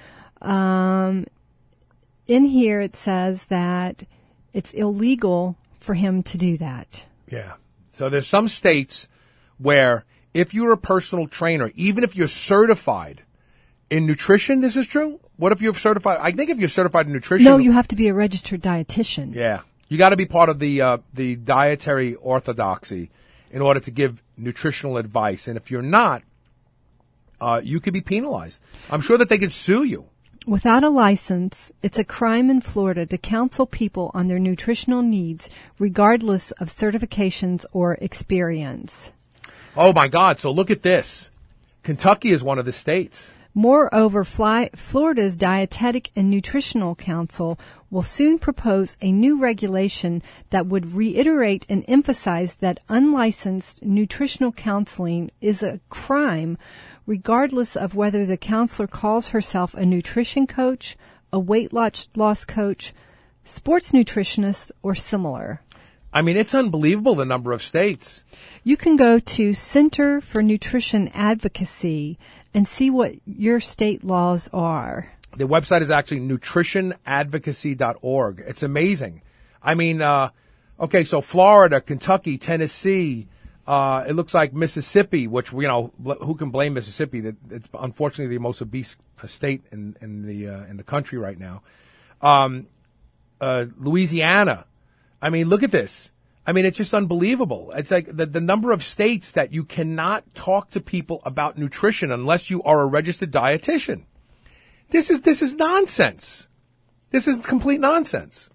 Um, in here it says that it's illegal for him to do that. Yeah. So there's some states where if you're a personal trainer, even if you're certified in nutrition, this is true. What if you're certified? I think if you're certified in nutrition. No, you have to be a registered dietitian. Yeah. You got to be part of the uh, the dietary orthodoxy in order to give nutritional advice. And if you're not, uh, you could be penalized. I'm sure that they could sue you. Without a license, it's a crime in Florida to counsel people on their nutritional needs, regardless of certifications or experience. Oh, my God. So look at this. Kentucky is one of the states. Moreover, Fly, Florida's Dietetic and Nutritional Council will soon propose a new regulation that would reiterate and emphasize that unlicensed nutritional counseling is a crime, regardless of whether the counselor calls herself a nutrition coach, a weight loss coach, sports nutritionist, or similar. I mean, it's unbelievable the number of states. You can go to Center for Nutrition Advocacy and see what your state laws are. The website is actually nutrition advocacy dot org. It's amazing. I mean, uh, okay, so Florida, Kentucky, Tennessee, uh, it looks like Mississippi, which, you know, who can blame Mississippi? That it's unfortunately the most obese state in, in the uh, in the country right now. Um, uh, Louisiana. I mean, look at this. I mean, it's just unbelievable. It's like the, the number of states that you cannot talk to people about nutrition unless you are a registered dietitian. This is, this is nonsense. This is complete nonsense.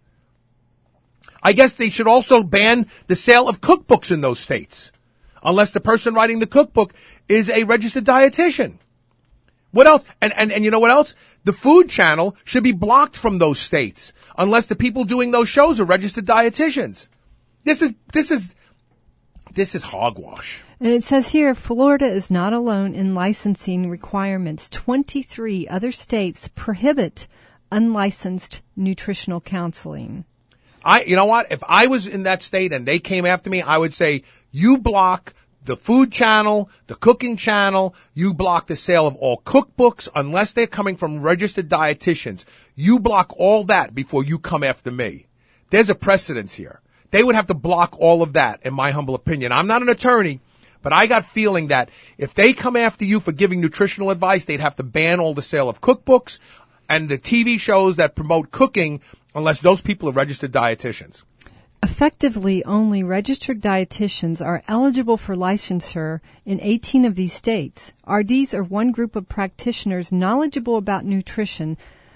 I guess they should also ban the sale of cookbooks in those states, unless the person writing the cookbook is a registered dietitian. What else? And, and, and you know what else? The Food Channel should be blocked from those states unless the people doing those shows are registered dietitians. This is, this is, this is hogwash. And it says here, Florida is not alone in licensing requirements. twenty-three other states prohibit unlicensed nutritional counseling. I, you know what? If I was in that state and they came after me, I would say, you block the Food Channel, the Cooking Channel, you block the sale of all cookbooks unless they're coming from registered dietitians. You block all that before you come after me. There's a precedence here. They would have to block all of that, in my humble opinion. I'm not an attorney, but I got feeling that if they come after you for giving nutritional advice, they'd have to ban all the sale of cookbooks and the T V shows that promote cooking unless those people are registered dietitians. Effectively, only registered dietitians are eligible for licensure in eighteen of these states. R Ds are one group of practitioners knowledgeable about nutrition.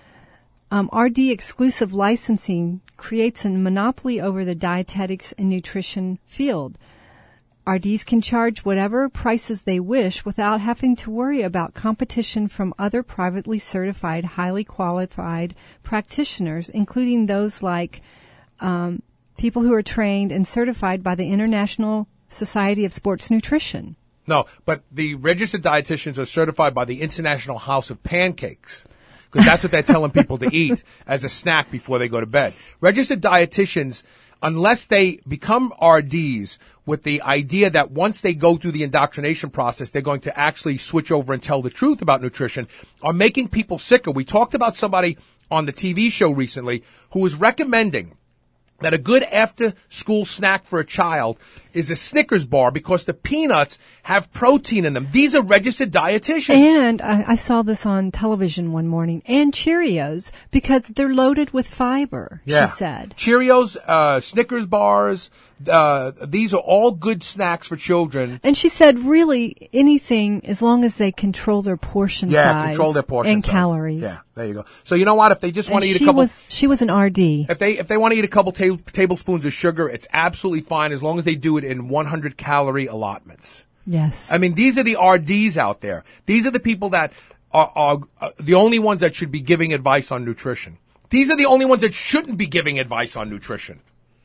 Um, R D exclusive licensing creates a monopoly over the dietetics and nutrition field. R Ds can charge whatever prices they wish without having to worry about competition from other privately certified, highly qualified practitioners, including those like um, people who are trained and certified by the International Society of Sports Nutrition. No, but the registered dietitians are certified by the International House of Pancakes. Because that's what they're telling people to eat as a snack before they go to bed. Registered dietitians, unless they become R Ds with the idea that once they go through the indoctrination process, they're going to actually switch over and tell the truth about nutrition, are making people sicker. We talked about somebody on the T V show recently who was recommending that a good after-school snack for a child is a Snickers bar because the peanuts have protein in them. These are registered dietitians. And I, I saw this on television one morning. And Cheerios, because they're loaded with fiber, yeah. she said. Cheerios, uh, Snickers bars, uh, these are all good snacks for children. And she said really anything as long as they control their portion yeah, size. Yeah, control their portion and size. calories. Yeah, there you go. So you know what? If they just want to eat she a couple... Was, she was an R D. If they, if they want to eat a couple ta- tablespoons of sugar, it's absolutely fine as long as they do it in one hundred calorie allotments. Yes. I mean, these are the R Ds out there. These are the people that are, are uh, the only ones that should be giving advice on nutrition. These are the only ones that shouldn't be giving advice on nutrition.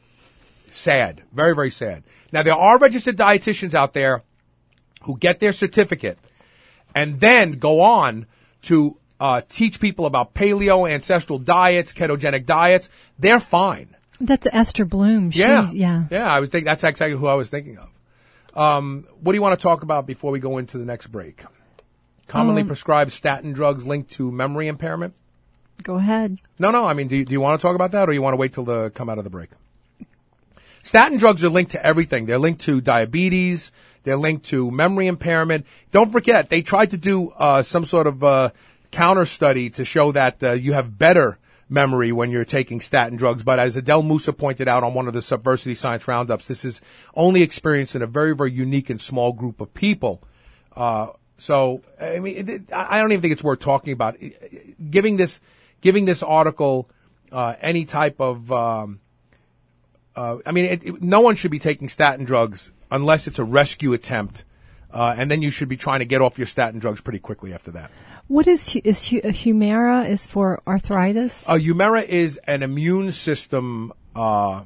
Sad. Very, very sad. Now, there are registered dietitians out there who get their certificate and then go on to uh, teach people about paleo, ancestral diets, ketogenic diets. They're fine. That's Esther Bloom. Yeah. She's, yeah. Yeah, I was think that's exactly who I was thinking of. Um, what do you want to talk about before we go into the next break? Commonly um, prescribed statin drugs linked to memory impairment? Go ahead. No, no. I mean, do you, do you want to talk about that or you want to wait till the come out of the break? Statin drugs are linked to everything. They're linked to diabetes. They're linked to memory impairment. Don't forget, they tried to do uh, some sort of uh, counter study to show that uh, you have better memory when you're taking statin drugs. But as Adele Musa pointed out on one of the Subversity Science Roundups, this is only experienced in a very, very unique and small group of people. Uh, so, I mean, it, I don't even think it's worth talking about. Giving this, giving this article uh, any type of, um, uh, I mean, it, it, no one should be taking statin drugs unless it's a rescue attempt. Uh, and then you should be trying to get off your statin drugs pretty quickly after that. What is, is Humira is for arthritis? Uh, Humira is an immune system, uh,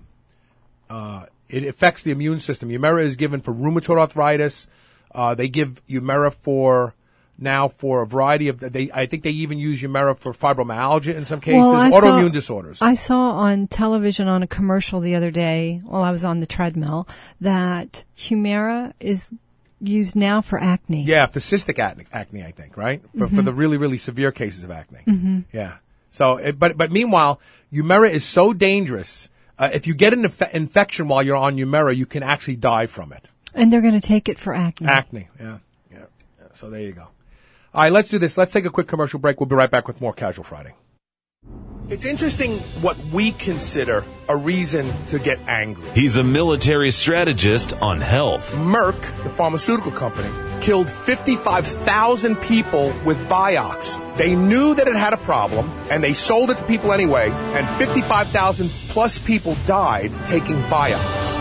uh, it affects the immune system. Humira is given for rheumatoid arthritis. Uh, they give Humira for, now for a variety of, they, I think they even use Humira for fibromyalgia in some cases, well, autoimmune saw, disorders. I saw on television on a commercial the other day while I was on the treadmill that Humira is used now for acne. Yeah, for cystic acne, acne I think, right? For, mm-hmm. for the really, really severe cases of acne. Mm-hmm. Yeah. So, it, but but meanwhile, Humira is so dangerous. Uh, if you get an inf- infection while you're on Humira, you can actually die from it. And they're going to take it for acne. Acne, yeah. yeah. yeah. So there you go. All right, let's do this. Let's take a quick commercial break. We'll be right back with more Casual Friday. It's interesting what we consider a reason to get angry. He's a military strategist on health. Merck, the pharmaceutical company, killed fifty-five thousand people with Vioxx. They knew that it had a problem, and they sold it to people anyway, and fifty-five thousand plus people died taking Vioxx.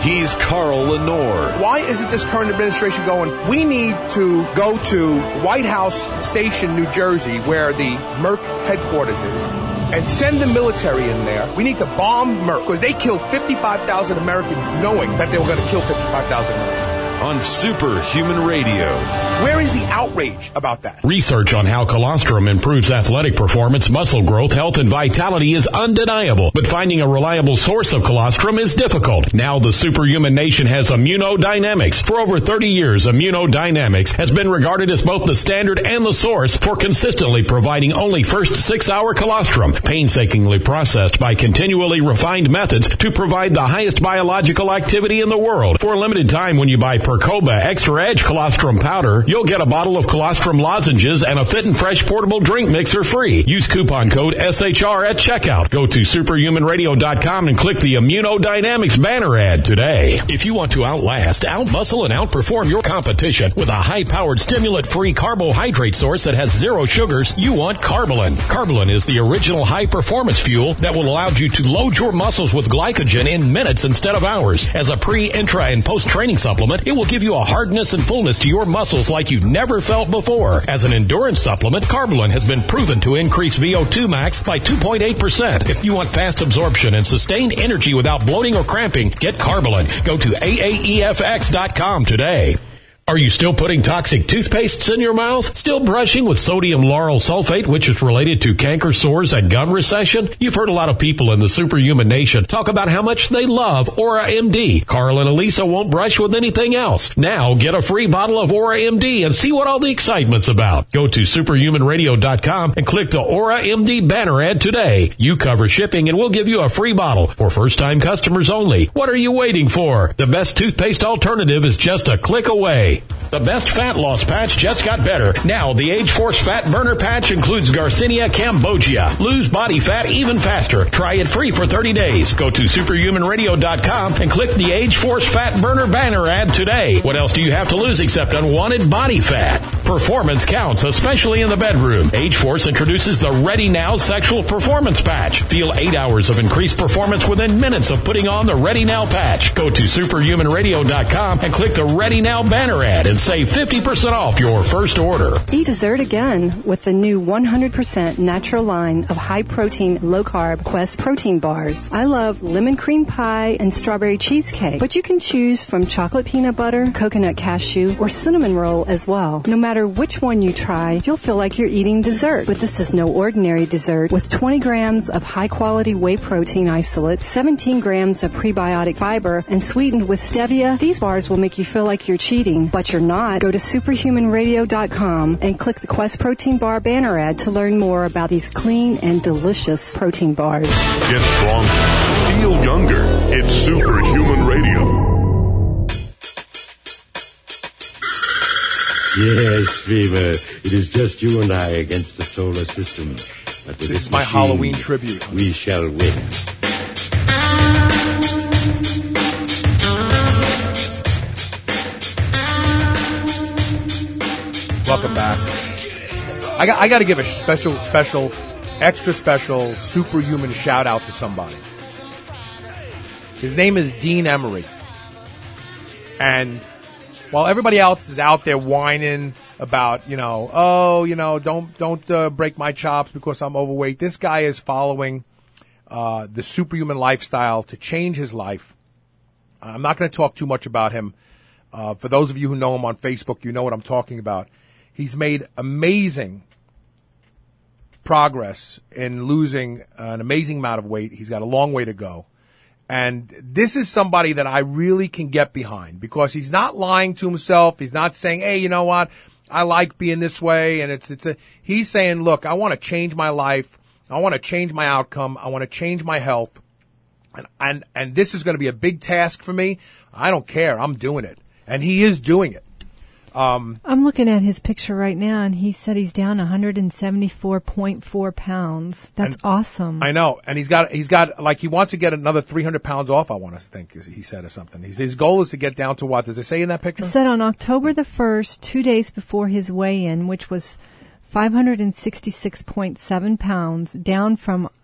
He's Carl Lenore. Why isn't this current administration going, we need to go to White House Station, New Jersey, where the Merck headquarters is, and send the military in there. We need to bomb Merck, because they killed fifty-five thousand Americans knowing that they were going to kill fifty-five thousand Americans. On Superhuman Radio. Where is the outrage about that? Research on how colostrum improves athletic performance, muscle growth, health, and vitality is undeniable, but finding a reliable source of colostrum is difficult. Now the Superhuman Nation has Immunodynamics. For over thirty years, Immunodynamics has been regarded as both the standard and the source for consistently providing only first six-hour colostrum, painstakingly processed by continually refined methods to provide the highest biological activity in the world. For a limited time, when you buy Percoba Extra Edge Colostrum Powder, you'll get a bottle of colostrum lozenges and a fit and fresh portable drink mixer free. Use coupon code S H R at checkout. Go to superhuman radio dot com and click the Immunodynamics banner ad today. If you want to outlast, outmuscle, and outperform your competition with a high-powered stimulant-free carbohydrate source that has zero sugars, you want Carbolin. Carbolin is the original high-performance fuel that will allow you to load your muscles with glycogen in minutes instead of hours. As a pre, intra, and post-training supplement, it will give you a hardness and fullness to your muscles like you've never felt before. As an endurance supplement, Carbolin has been proven to increase V O two max by two point eight percent. If you want fast absorption and sustained energy without bloating or cramping, get Carbolin. Go to A A E F X dot com today. Are you still putting toxic toothpastes in your mouth? Still brushing with sodium lauryl sulfate, which is related to canker sores and gum recession? You've heard a lot of people in the Superhuman Nation talk about how much they love Aura M D. Carl and Elisa won't brush with anything else. Now get a free bottle of Aura M D and see what all the excitement's about. Go to superhuman radio dot com and click the Aura M D banner ad today. You cover shipping and we'll give you a free bottle for first-time customers only. What are you waiting for? The best toothpaste alternative is just a click away. The best fat loss patch just got better. Now, the Age Force Fat Burner Patch includes Garcinia cambogia. Lose body fat even faster. Try it free for thirty days. Go to superhuman radio dot com and click the Age Force Fat Burner banner ad today. What else do you have to lose except unwanted body fat? Performance counts, especially in the bedroom. Age Force introduces the Ready Now Sexual Performance Patch. Feel eight hours of increased performance within minutes of putting on the Ready Now patch. Go to superhuman radio dot com and click the Ready Now banner ad and save fifty percent off your first order. Eat dessert again with the new one hundred percent natural line of high-protein, low-carb Quest protein bars. I love lemon cream pie and strawberry cheesecake, but you can choose from chocolate peanut butter, coconut cashew, or cinnamon roll as well. No matter which one you try, you'll feel like you're eating dessert. But this is no ordinary dessert. With twenty grams of high-quality whey protein isolate, seventeen grams of prebiotic fiber, and sweetened with stevia, these bars will make you feel like you're cheating, but you're not. Go to superhuman radio dot com and click the Quest Protein Bar banner ad to learn more about these clean and delicious protein bars. Get stronger. Feel younger. It's Superhuman Radio. Yes, Fever. It is just you and I against the solar system. But this is my Halloween tribute. We shall win. Welcome back. I got, I got to give a special, special, extra special, superhuman shout out to somebody. His name is Dean Emery. And while everybody else is out there whining about, you know, oh, you know, don't don't uh, break my chops because I'm overweight, this guy is following uh, the superhuman lifestyle to change his life. I'm not going to talk too much about him. Uh, for those of you who know him on Facebook, you know what I'm talking about. He's made amazing progress in losing an amazing amount of weight. He's got a long way to go. And this is somebody that I really can get behind because he's not lying to himself. He's not saying, hey, you know what? I like being this way. And it's, it's a, he's saying, look, I want to change my life. I want to change my outcome. I want to change my health. And, and, and this is going to be a big task for me. I don't care. I'm doing it. And he is doing it. Um, I'm looking at his picture right now, and he said he's down one hundred seventy-four point four pounds. That's awesome. I know, and he's got he's got like he wants to get another three hundred pounds off. I want to think he said or something. His, his goal is to get down to what does it say in that picture? It said on October the first, two days before his weigh-in, which was five hundred sixty-six point seven pounds, down from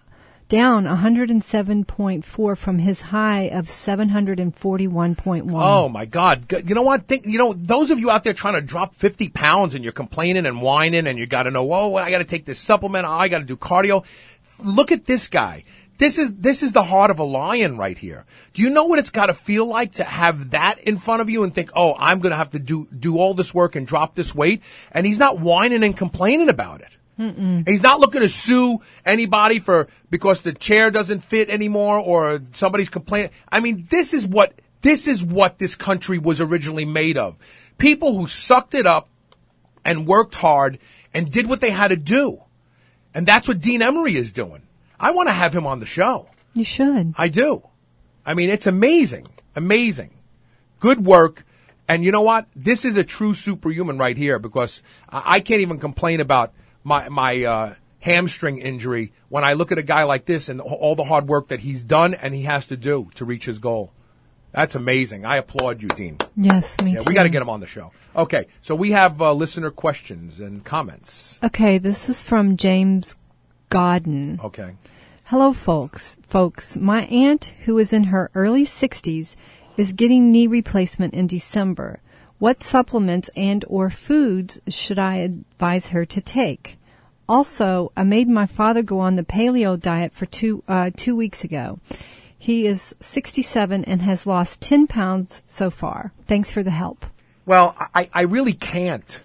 down one hundred seven point four from his high of seven hundred forty-one point one. Oh my God! You know what? Think, you know, those of you out there trying to drop fifty pounds and you're complaining and whining and you got to know, oh, I got to take this supplement. Oh, I got to do cardio. Look at this guy. This is this is the heart of a lion right here. Do you know what it's got to feel like to have that in front of you and think, oh, I'm going to have to do do all this work and drop this weight? And he's not whining and complaining about it. Mm-mm. He's not looking to sue anybody for because the chair doesn't fit anymore or somebody's complaining. I mean, this is what this is what this country was originally made of. People who sucked it up and worked hard and did what they had to do. And that's what Dean Emery is doing. I want to have him on the show. You should. I do. I mean, it's amazing. Amazing. Good work. And you know what? This is a true superhuman right here because I can't even complain about my, my, uh, hamstring injury when I look at a guy like this and all the hard work that he's done and he has to do to reach his goal. That's amazing. I applaud you, Dean. Yes, me yeah, too. We got to get him on the show. Okay. So we have, uh, listener questions and comments. Okay. This is from James Godden. Okay. Hello, folks. Folks, my aunt, who is in her early sixties, is getting knee replacement in December. What supplements and or foods should I advise her to take? Also, I made my father go on the paleo diet for two uh, two weeks ago. He is sixty-seven and has lost ten pounds so far. Thanks for the help. Well, I, I really can't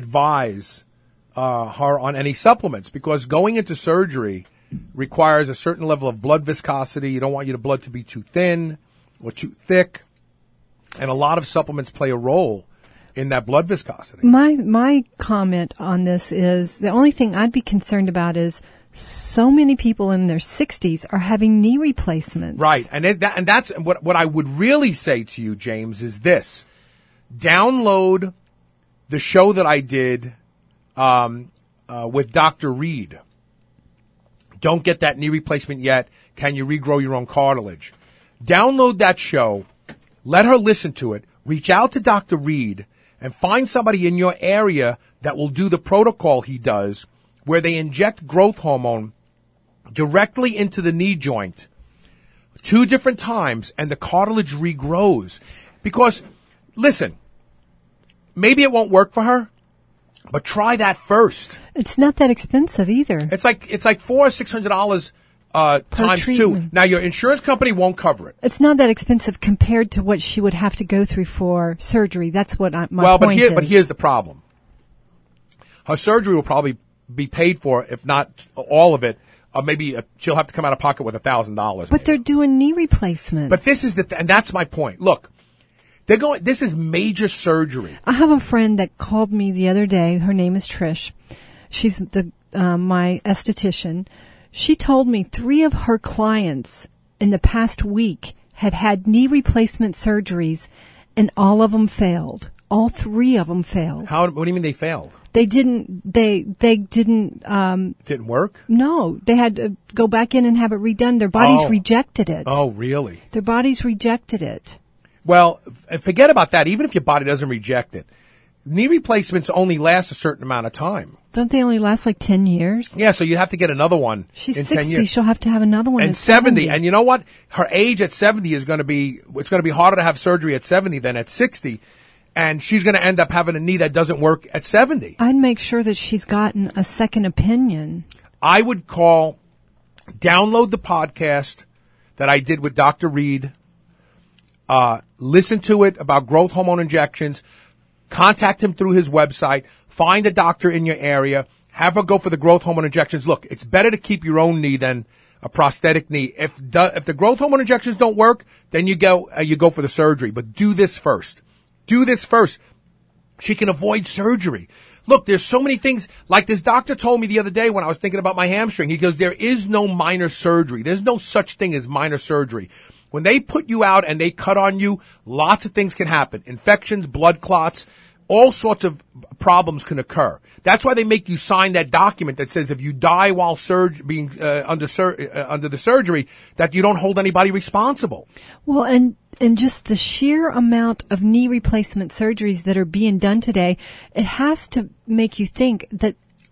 advise uh, her on any supplements because going into surgery requires a certain level of blood viscosity. You don't want your blood to be too thin or too thick. And a lot of supplements play a role in that blood viscosity. My my comment on this is the only thing I'd be concerned about is so many people in their sixties are having knee replacements. Right. And it, that, and that's what what I would really say to you, James, is this. Download the show that I did um, uh, with Doctor Reed. Don't get that knee replacement yet. Can you regrow your own cartilage? Download that show. Let her listen to it. Reach out to Doctor Reed and find somebody in your area that will do the protocol he does where they inject growth hormone directly into the knee joint two different times and the cartilage regrows. Because, listen, maybe it won't work for her, but try that first. It's not that expensive either. It's like it's like four or six hundred dollars uh, times treatment. two. Now your insurance company won't cover it. It's not that expensive compared to what she would have to go through for surgery. That's what I, my well, point but here, is. but here's the problem. Her surgery will probably be paid for, if not all of it. Uh, maybe uh, she'll have to come out of pocket with a thousand dollars. But they're doing knee replacements. But this is the, th- and that's my point. Look, they're going. This is major surgery. I have a friend that called me the other day. Her name is Trish. She's the uh, my esthetician. She told me three of her clients in the past week had had knee replacement surgeries, and all of them failed. All three of them failed. How? What do you mean they failed? They didn't. They they didn't. Um, Didn't work? No, they had to go back in and have it redone. Their bodies Oh. rejected it. Oh, really? Their bodies rejected it. Well, f- forget about that. Even if your body doesn't reject it, knee replacements only last a certain amount of time. Don't they only last like ten years? Yeah, so you have to get another one She's in ten sixty. years. She'll have to have another one And at seventy. seventy. And you know what? Her age at seventy is going to be, it's going to be harder to have surgery at seventy than at sixty. And she's going to end up having a knee that doesn't work at seventy. I'd make sure that she's gotten a second opinion. I would call, download the podcast that I did with Doctor Reed, uh, listen to it about growth hormone injections, contact him through his website, find a doctor in your area, have her go for the growth hormone injections. Look, it's better to keep your own knee than a prosthetic knee. If the, if the growth hormone injections don't work, then you go, uh, you go for the surgery, but do this first. Do this first. She can avoid surgery. Look, there's so many things. Like this doctor told me the other day when I was thinking about my hamstring. He goes, there is no minor surgery. There's no such thing as minor surgery. When they put you out and they cut on you, lots of things can happen. Infections, blood clots, all sorts of problems can occur. That's why they make you sign that document that says if you die while surg- being uh, under sur- uh, under the surgery, that you don't hold anybody responsible. Well, and and just the sheer amount of knee replacement surgeries that are being done today, it has to make you think that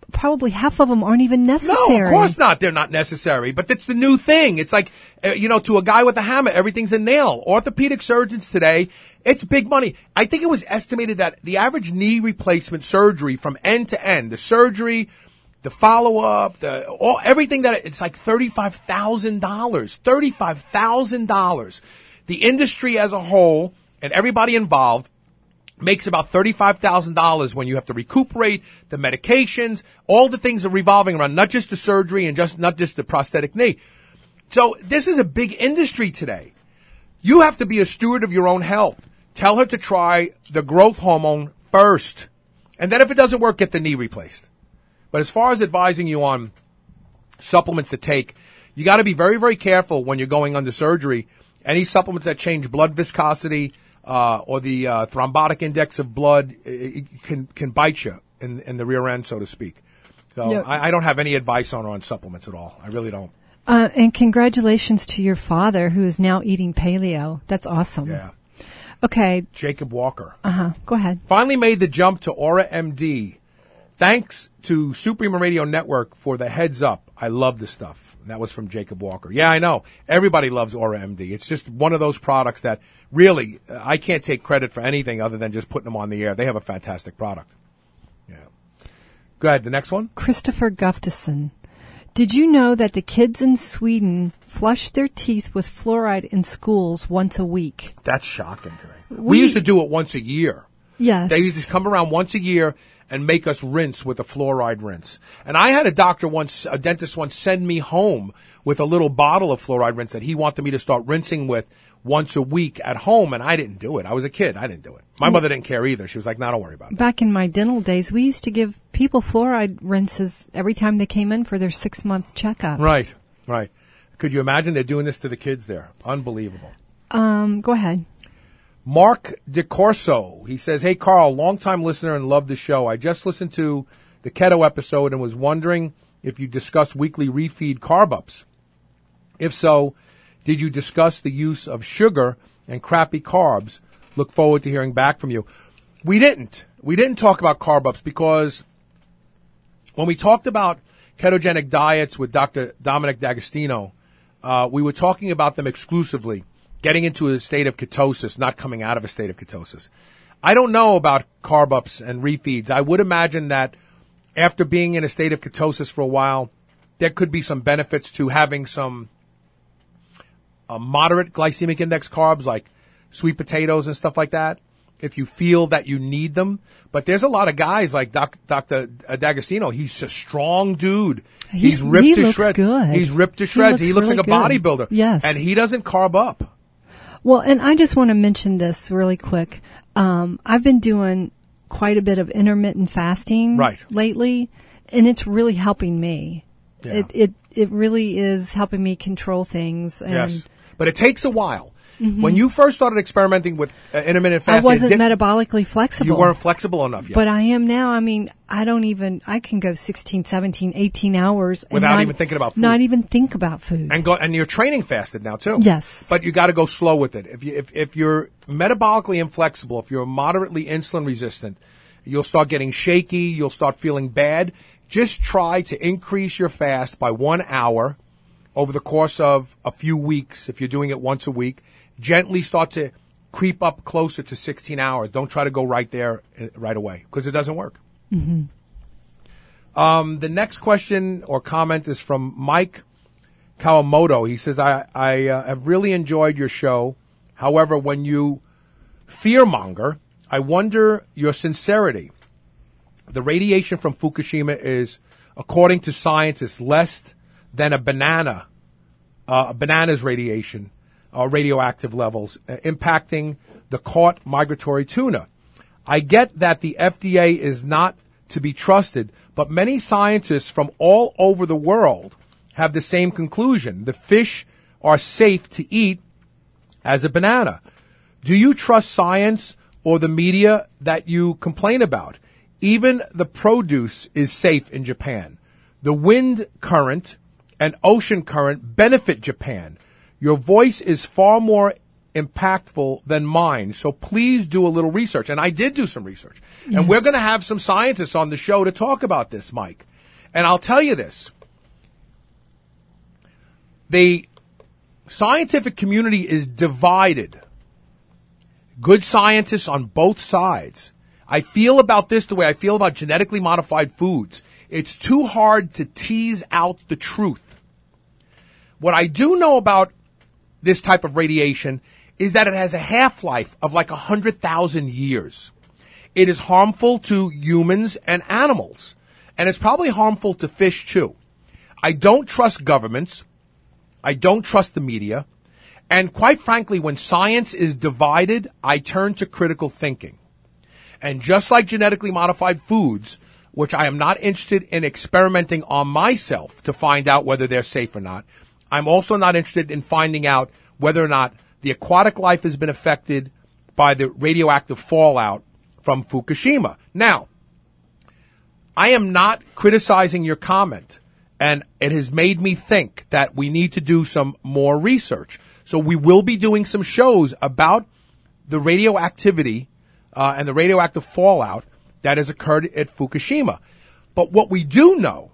probably half of them aren't even necessary. No, of course not. They're not necessary. But it's the new thing. It's like, uh, you know, to a guy with a hammer, everything's a nail. Orthopedic surgeons today, it's big money. I think it was estimated that the average knee replacement surgery from end to end, the surgery, the follow-up, the all everything that it's like thirty-five thousand dollars. thirty-five thousand dollars. The industry as a whole and everybody involved makes about thirty-five thousand dollars when you have to recuperate, the medications, all the things are revolving around, not just the surgery and just not just the prosthetic knee. So this is a big industry today. You have to be a steward of your own health. Tell her to try the growth hormone first. And then if it doesn't work, get the knee replaced. But as far as advising you on supplements to take, you got to be very, very careful when you're going under surgery. Any supplements that change blood viscosity uh, or the uh, thrombotic index of blood it, it can can bite you in, in the rear end, so to speak. So Yeah. I, I don't have any advice on on supplements at all. I really don't. Uh, and congratulations to your father, who is now eating paleo. That's awesome. Yeah. Okay. Jacob Walker. Uh-huh. Go ahead. Finally made the jump to Aura M D. Thanks to Superhuman Radio Network for the heads up. I love this stuff. And that was from Jacob Walker. Yeah, I know. Everybody loves Aura M D. It's just one of those products that really, uh, I can't take credit for anything other than just putting them on the air. They have a fantastic product. Yeah. Go ahead. The next one. Christopher Gustafson. Did you know that the kids in Sweden flush their teeth with fluoride in schools once a week? That's shocking to me. We, We- used to do it once a year. Yes. They used to come around once a year and make us rinse with a fluoride rinse. And I had a doctor once, a dentist once, send me home with a little bottle of fluoride rinse that he wanted me to start rinsing with once a week at home, and I didn't do it. I was a kid. I didn't do it. My mother didn't care either. She was like, no, don't worry about it. Back in my dental days, we used to give people fluoride rinses every time they came in for their six-month checkup. Right, right. Could you imagine they're doing this to the kids there? Unbelievable. Um, go ahead. Mark DeCorso, he says, hey, Carl, longtime listener and love the show. I just listened to the keto episode and was wondering if you discussed weekly refeed carb ups. If so, did you discuss the use of sugar and crappy carbs? Look forward to hearing back from you. We didn't. We didn't talk about carb ups because when we talked about ketogenic diets with Doctor Dominic D'Agostino, uh, we were talking about them exclusively. Getting into a state of ketosis, not coming out of a state of ketosis. I don't know about carb ups and refeeds. I would imagine that after being in a state of ketosis for a while, there could be some benefits to having some uh, moderate glycemic index carbs like sweet potatoes and stuff like that, if you feel that you need them. But there's a lot of guys like Doc, Doctor D'Agostino. He's a strong dude. He's, He's ripped he to looks shreds. good. He's ripped to He shreds. looks He looks really like a good. bodybuilder. Yes. And he doesn't carb up. Well, and I just want to mention this really quick. Um, I've been doing quite a bit of intermittent fasting Right. lately, and it's really helping me. Yeah. It, it it really is helping me control things. And Yes. But it takes a while. Mhm. When you first started experimenting with uh, intermittent I fasting, wasn't it did- metabolically flexible. you weren't flexible enough yet. But I am now. I mean, I don't even, I can go sixteen, seventeen, eighteen hours. and Without not, even thinking about food. Not even think about food. and go and you're training fasted now too. Yes. But you got to go slow with it. If you if if you're metabolically inflexible, if you're moderately insulin resistant, you'll start getting shaky, you'll start feeling bad. Just try to increase your fast by one hour over the course of a few weeks if you're doing it once a week. Gently start to creep up closer to sixteen hours. Don't try to go right there uh, right away because it doesn't work. hmm Um, the next question or comment is from Mike Kawamoto. He says, I, I uh, have really enjoyed your show. However, when you fearmonger, I wonder your sincerity. The radiation from Fukushima is, according to scientists, less than a banana, uh, a banana's radiation, uh, radioactive levels, uh, impacting the caught migratory tuna. I get that the F D A is not to be trusted, but many scientists from all over the world have the same conclusion. The fish are safe to eat as a banana. Do you trust science or the media that you complain about? Even the produce is safe in Japan. The wind current and ocean current benefit Japan. Your voice is far more impactful than mine, so please do a little research. And I did do some research. Yes. And we're going to have some scientists on the show to talk about this, Mike. And I'll tell you this. The scientific community is divided. Good scientists on both sides. I feel about this the way I feel about genetically modified foods. It's too hard to tease out the truth. What I do know about this type of radiation is that it has a half-life of like one hundred thousand years. It is harmful to humans and animals. And it's probably harmful to fish too. I don't trust governments. I don't trust the media. And quite frankly, when science is divided, I turn to critical thinking. And just like genetically modified foods, which I am not interested in experimenting on myself to find out whether they're safe or not, I'm also not interested in finding out whether or not the aquatic life has been affected by the radioactive fallout from Fukushima. Now, I am not criticizing your comment, and it has made me think that we need to do some more research. So we will be doing some shows about the radioactivity uh, and the radioactive fallout that has occurred at Fukushima. But what we do know,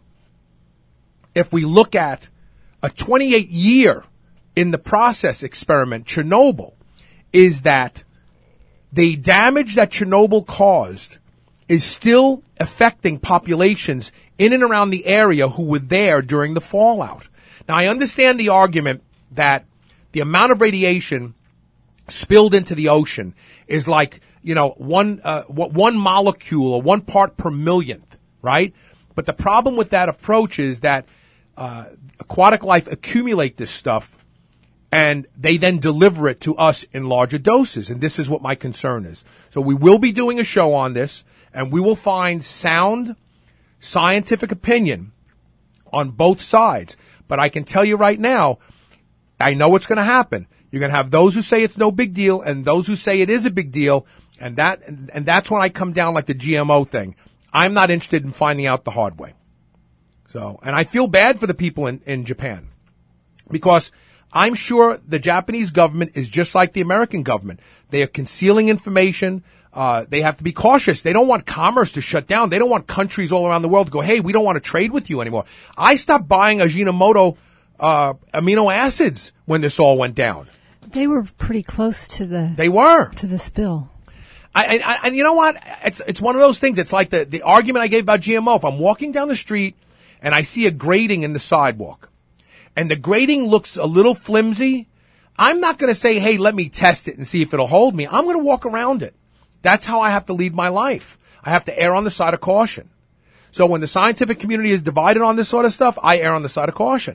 if we look at a twenty-eight year in the process experiment, Chernobyl, is that the damage that Chernobyl caused is still affecting populations in and around the area who were there during the fallout. Now, I understand the argument that the amount of radiation spilled into the ocean is like, you know, one uh, one molecule or one part per millionth, right? But the problem with that approach is that uh, aquatic life accumulate this stuff, and they then deliver it to us in larger doses. And this is what my concern is. So we will be doing a show on this, and we will find sound scientific opinion on both sides. But I can tell you right now, I know what's going to happen. You're going to have those who say it's no big deal and those who say it is a big deal. And that, and, and that's when I come down like the G M O thing. I'm not interested in finding out the hard way. So, and I feel bad for the people in, in Japan, because I'm sure the Japanese government is just like the American government. They are concealing information. Uh, they have to be cautious. They don't want commerce to shut down. They don't want countries all around the world to go, hey, we don't want to trade with you anymore. I stopped buying Ajinomoto uh, amino acids when this all went down. They were pretty close to the They were. to the spill. I, I, and you know what? It's it's one of those things. It's like the, the argument I gave about G M O. If I'm walking down the street and I see a grating in the sidewalk, and the grating looks a little flimsy, I'm not going to say, hey, let me test it and see if it'll hold me. I'm going to walk around it. That's how I have to lead my life. I have to err on the side of caution. So when the scientific community is divided on this sort of stuff, I err on the side of caution.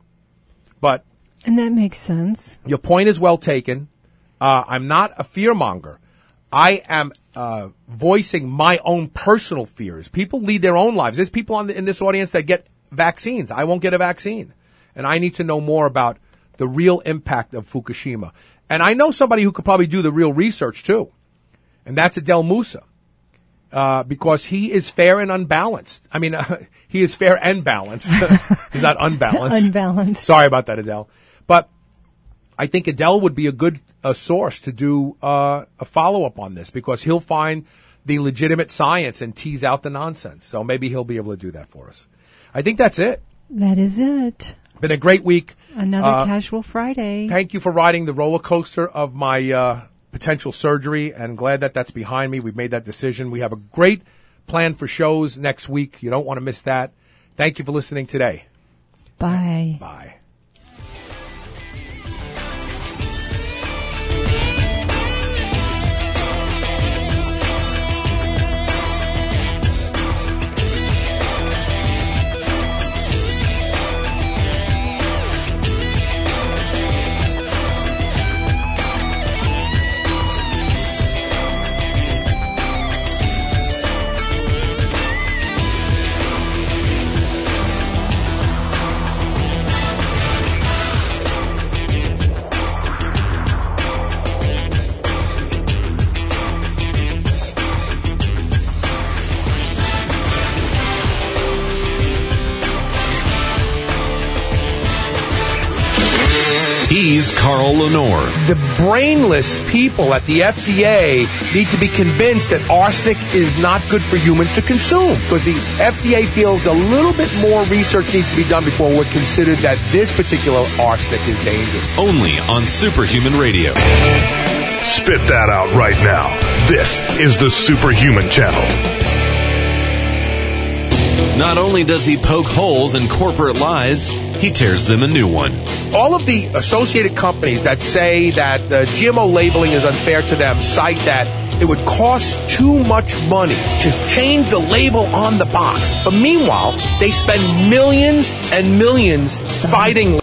But And that makes sense. your point is well taken. Uh, I'm not a fearmonger. I am uh, voicing my own personal fears. People lead their own lives. There's people on the, in this audience that get vaccines. I won't get a vaccine. And I need to know more about the real impact of Fukushima. And I know somebody who could probably do the real research, too. And that's Adel Musa. Uh, because he is fair and unbalanced. I mean, uh, he is fair and balanced. He's not unbalanced. Unbalanced. Sorry about that, Adel. But I think Adel would be a good uh, source to do uh, a follow-up on this, because he'll find the legitimate science and tease out the nonsense. So maybe he'll be able to do that for us. I think that's it. That is it. Been a great week. Another Uh, Casual Friday. Thank you for riding the roller coaster of my uh, potential surgery, and glad that that's behind me. We've made that decision. We have a great plan for shows next week. You don't want to miss that. Thank you for listening today. Bye. Bye. Here's Carl Lenore. The brainless people at the F D A need to be convinced that arsenic is not good for humans to consume, because the F D A feels a little bit more research needs to be done before we're considered that this particular arsenic is dangerous. Only on Superhuman Radio. Spit that out right now. This is the Superhuman Channel. Not only does he poke holes in corporate lies, he tears them a new one. All of the associated companies that say that the G M O labeling is unfair to them cite that it would cost too much money to change the label on the box. But meanwhile, they spend millions and millions fighting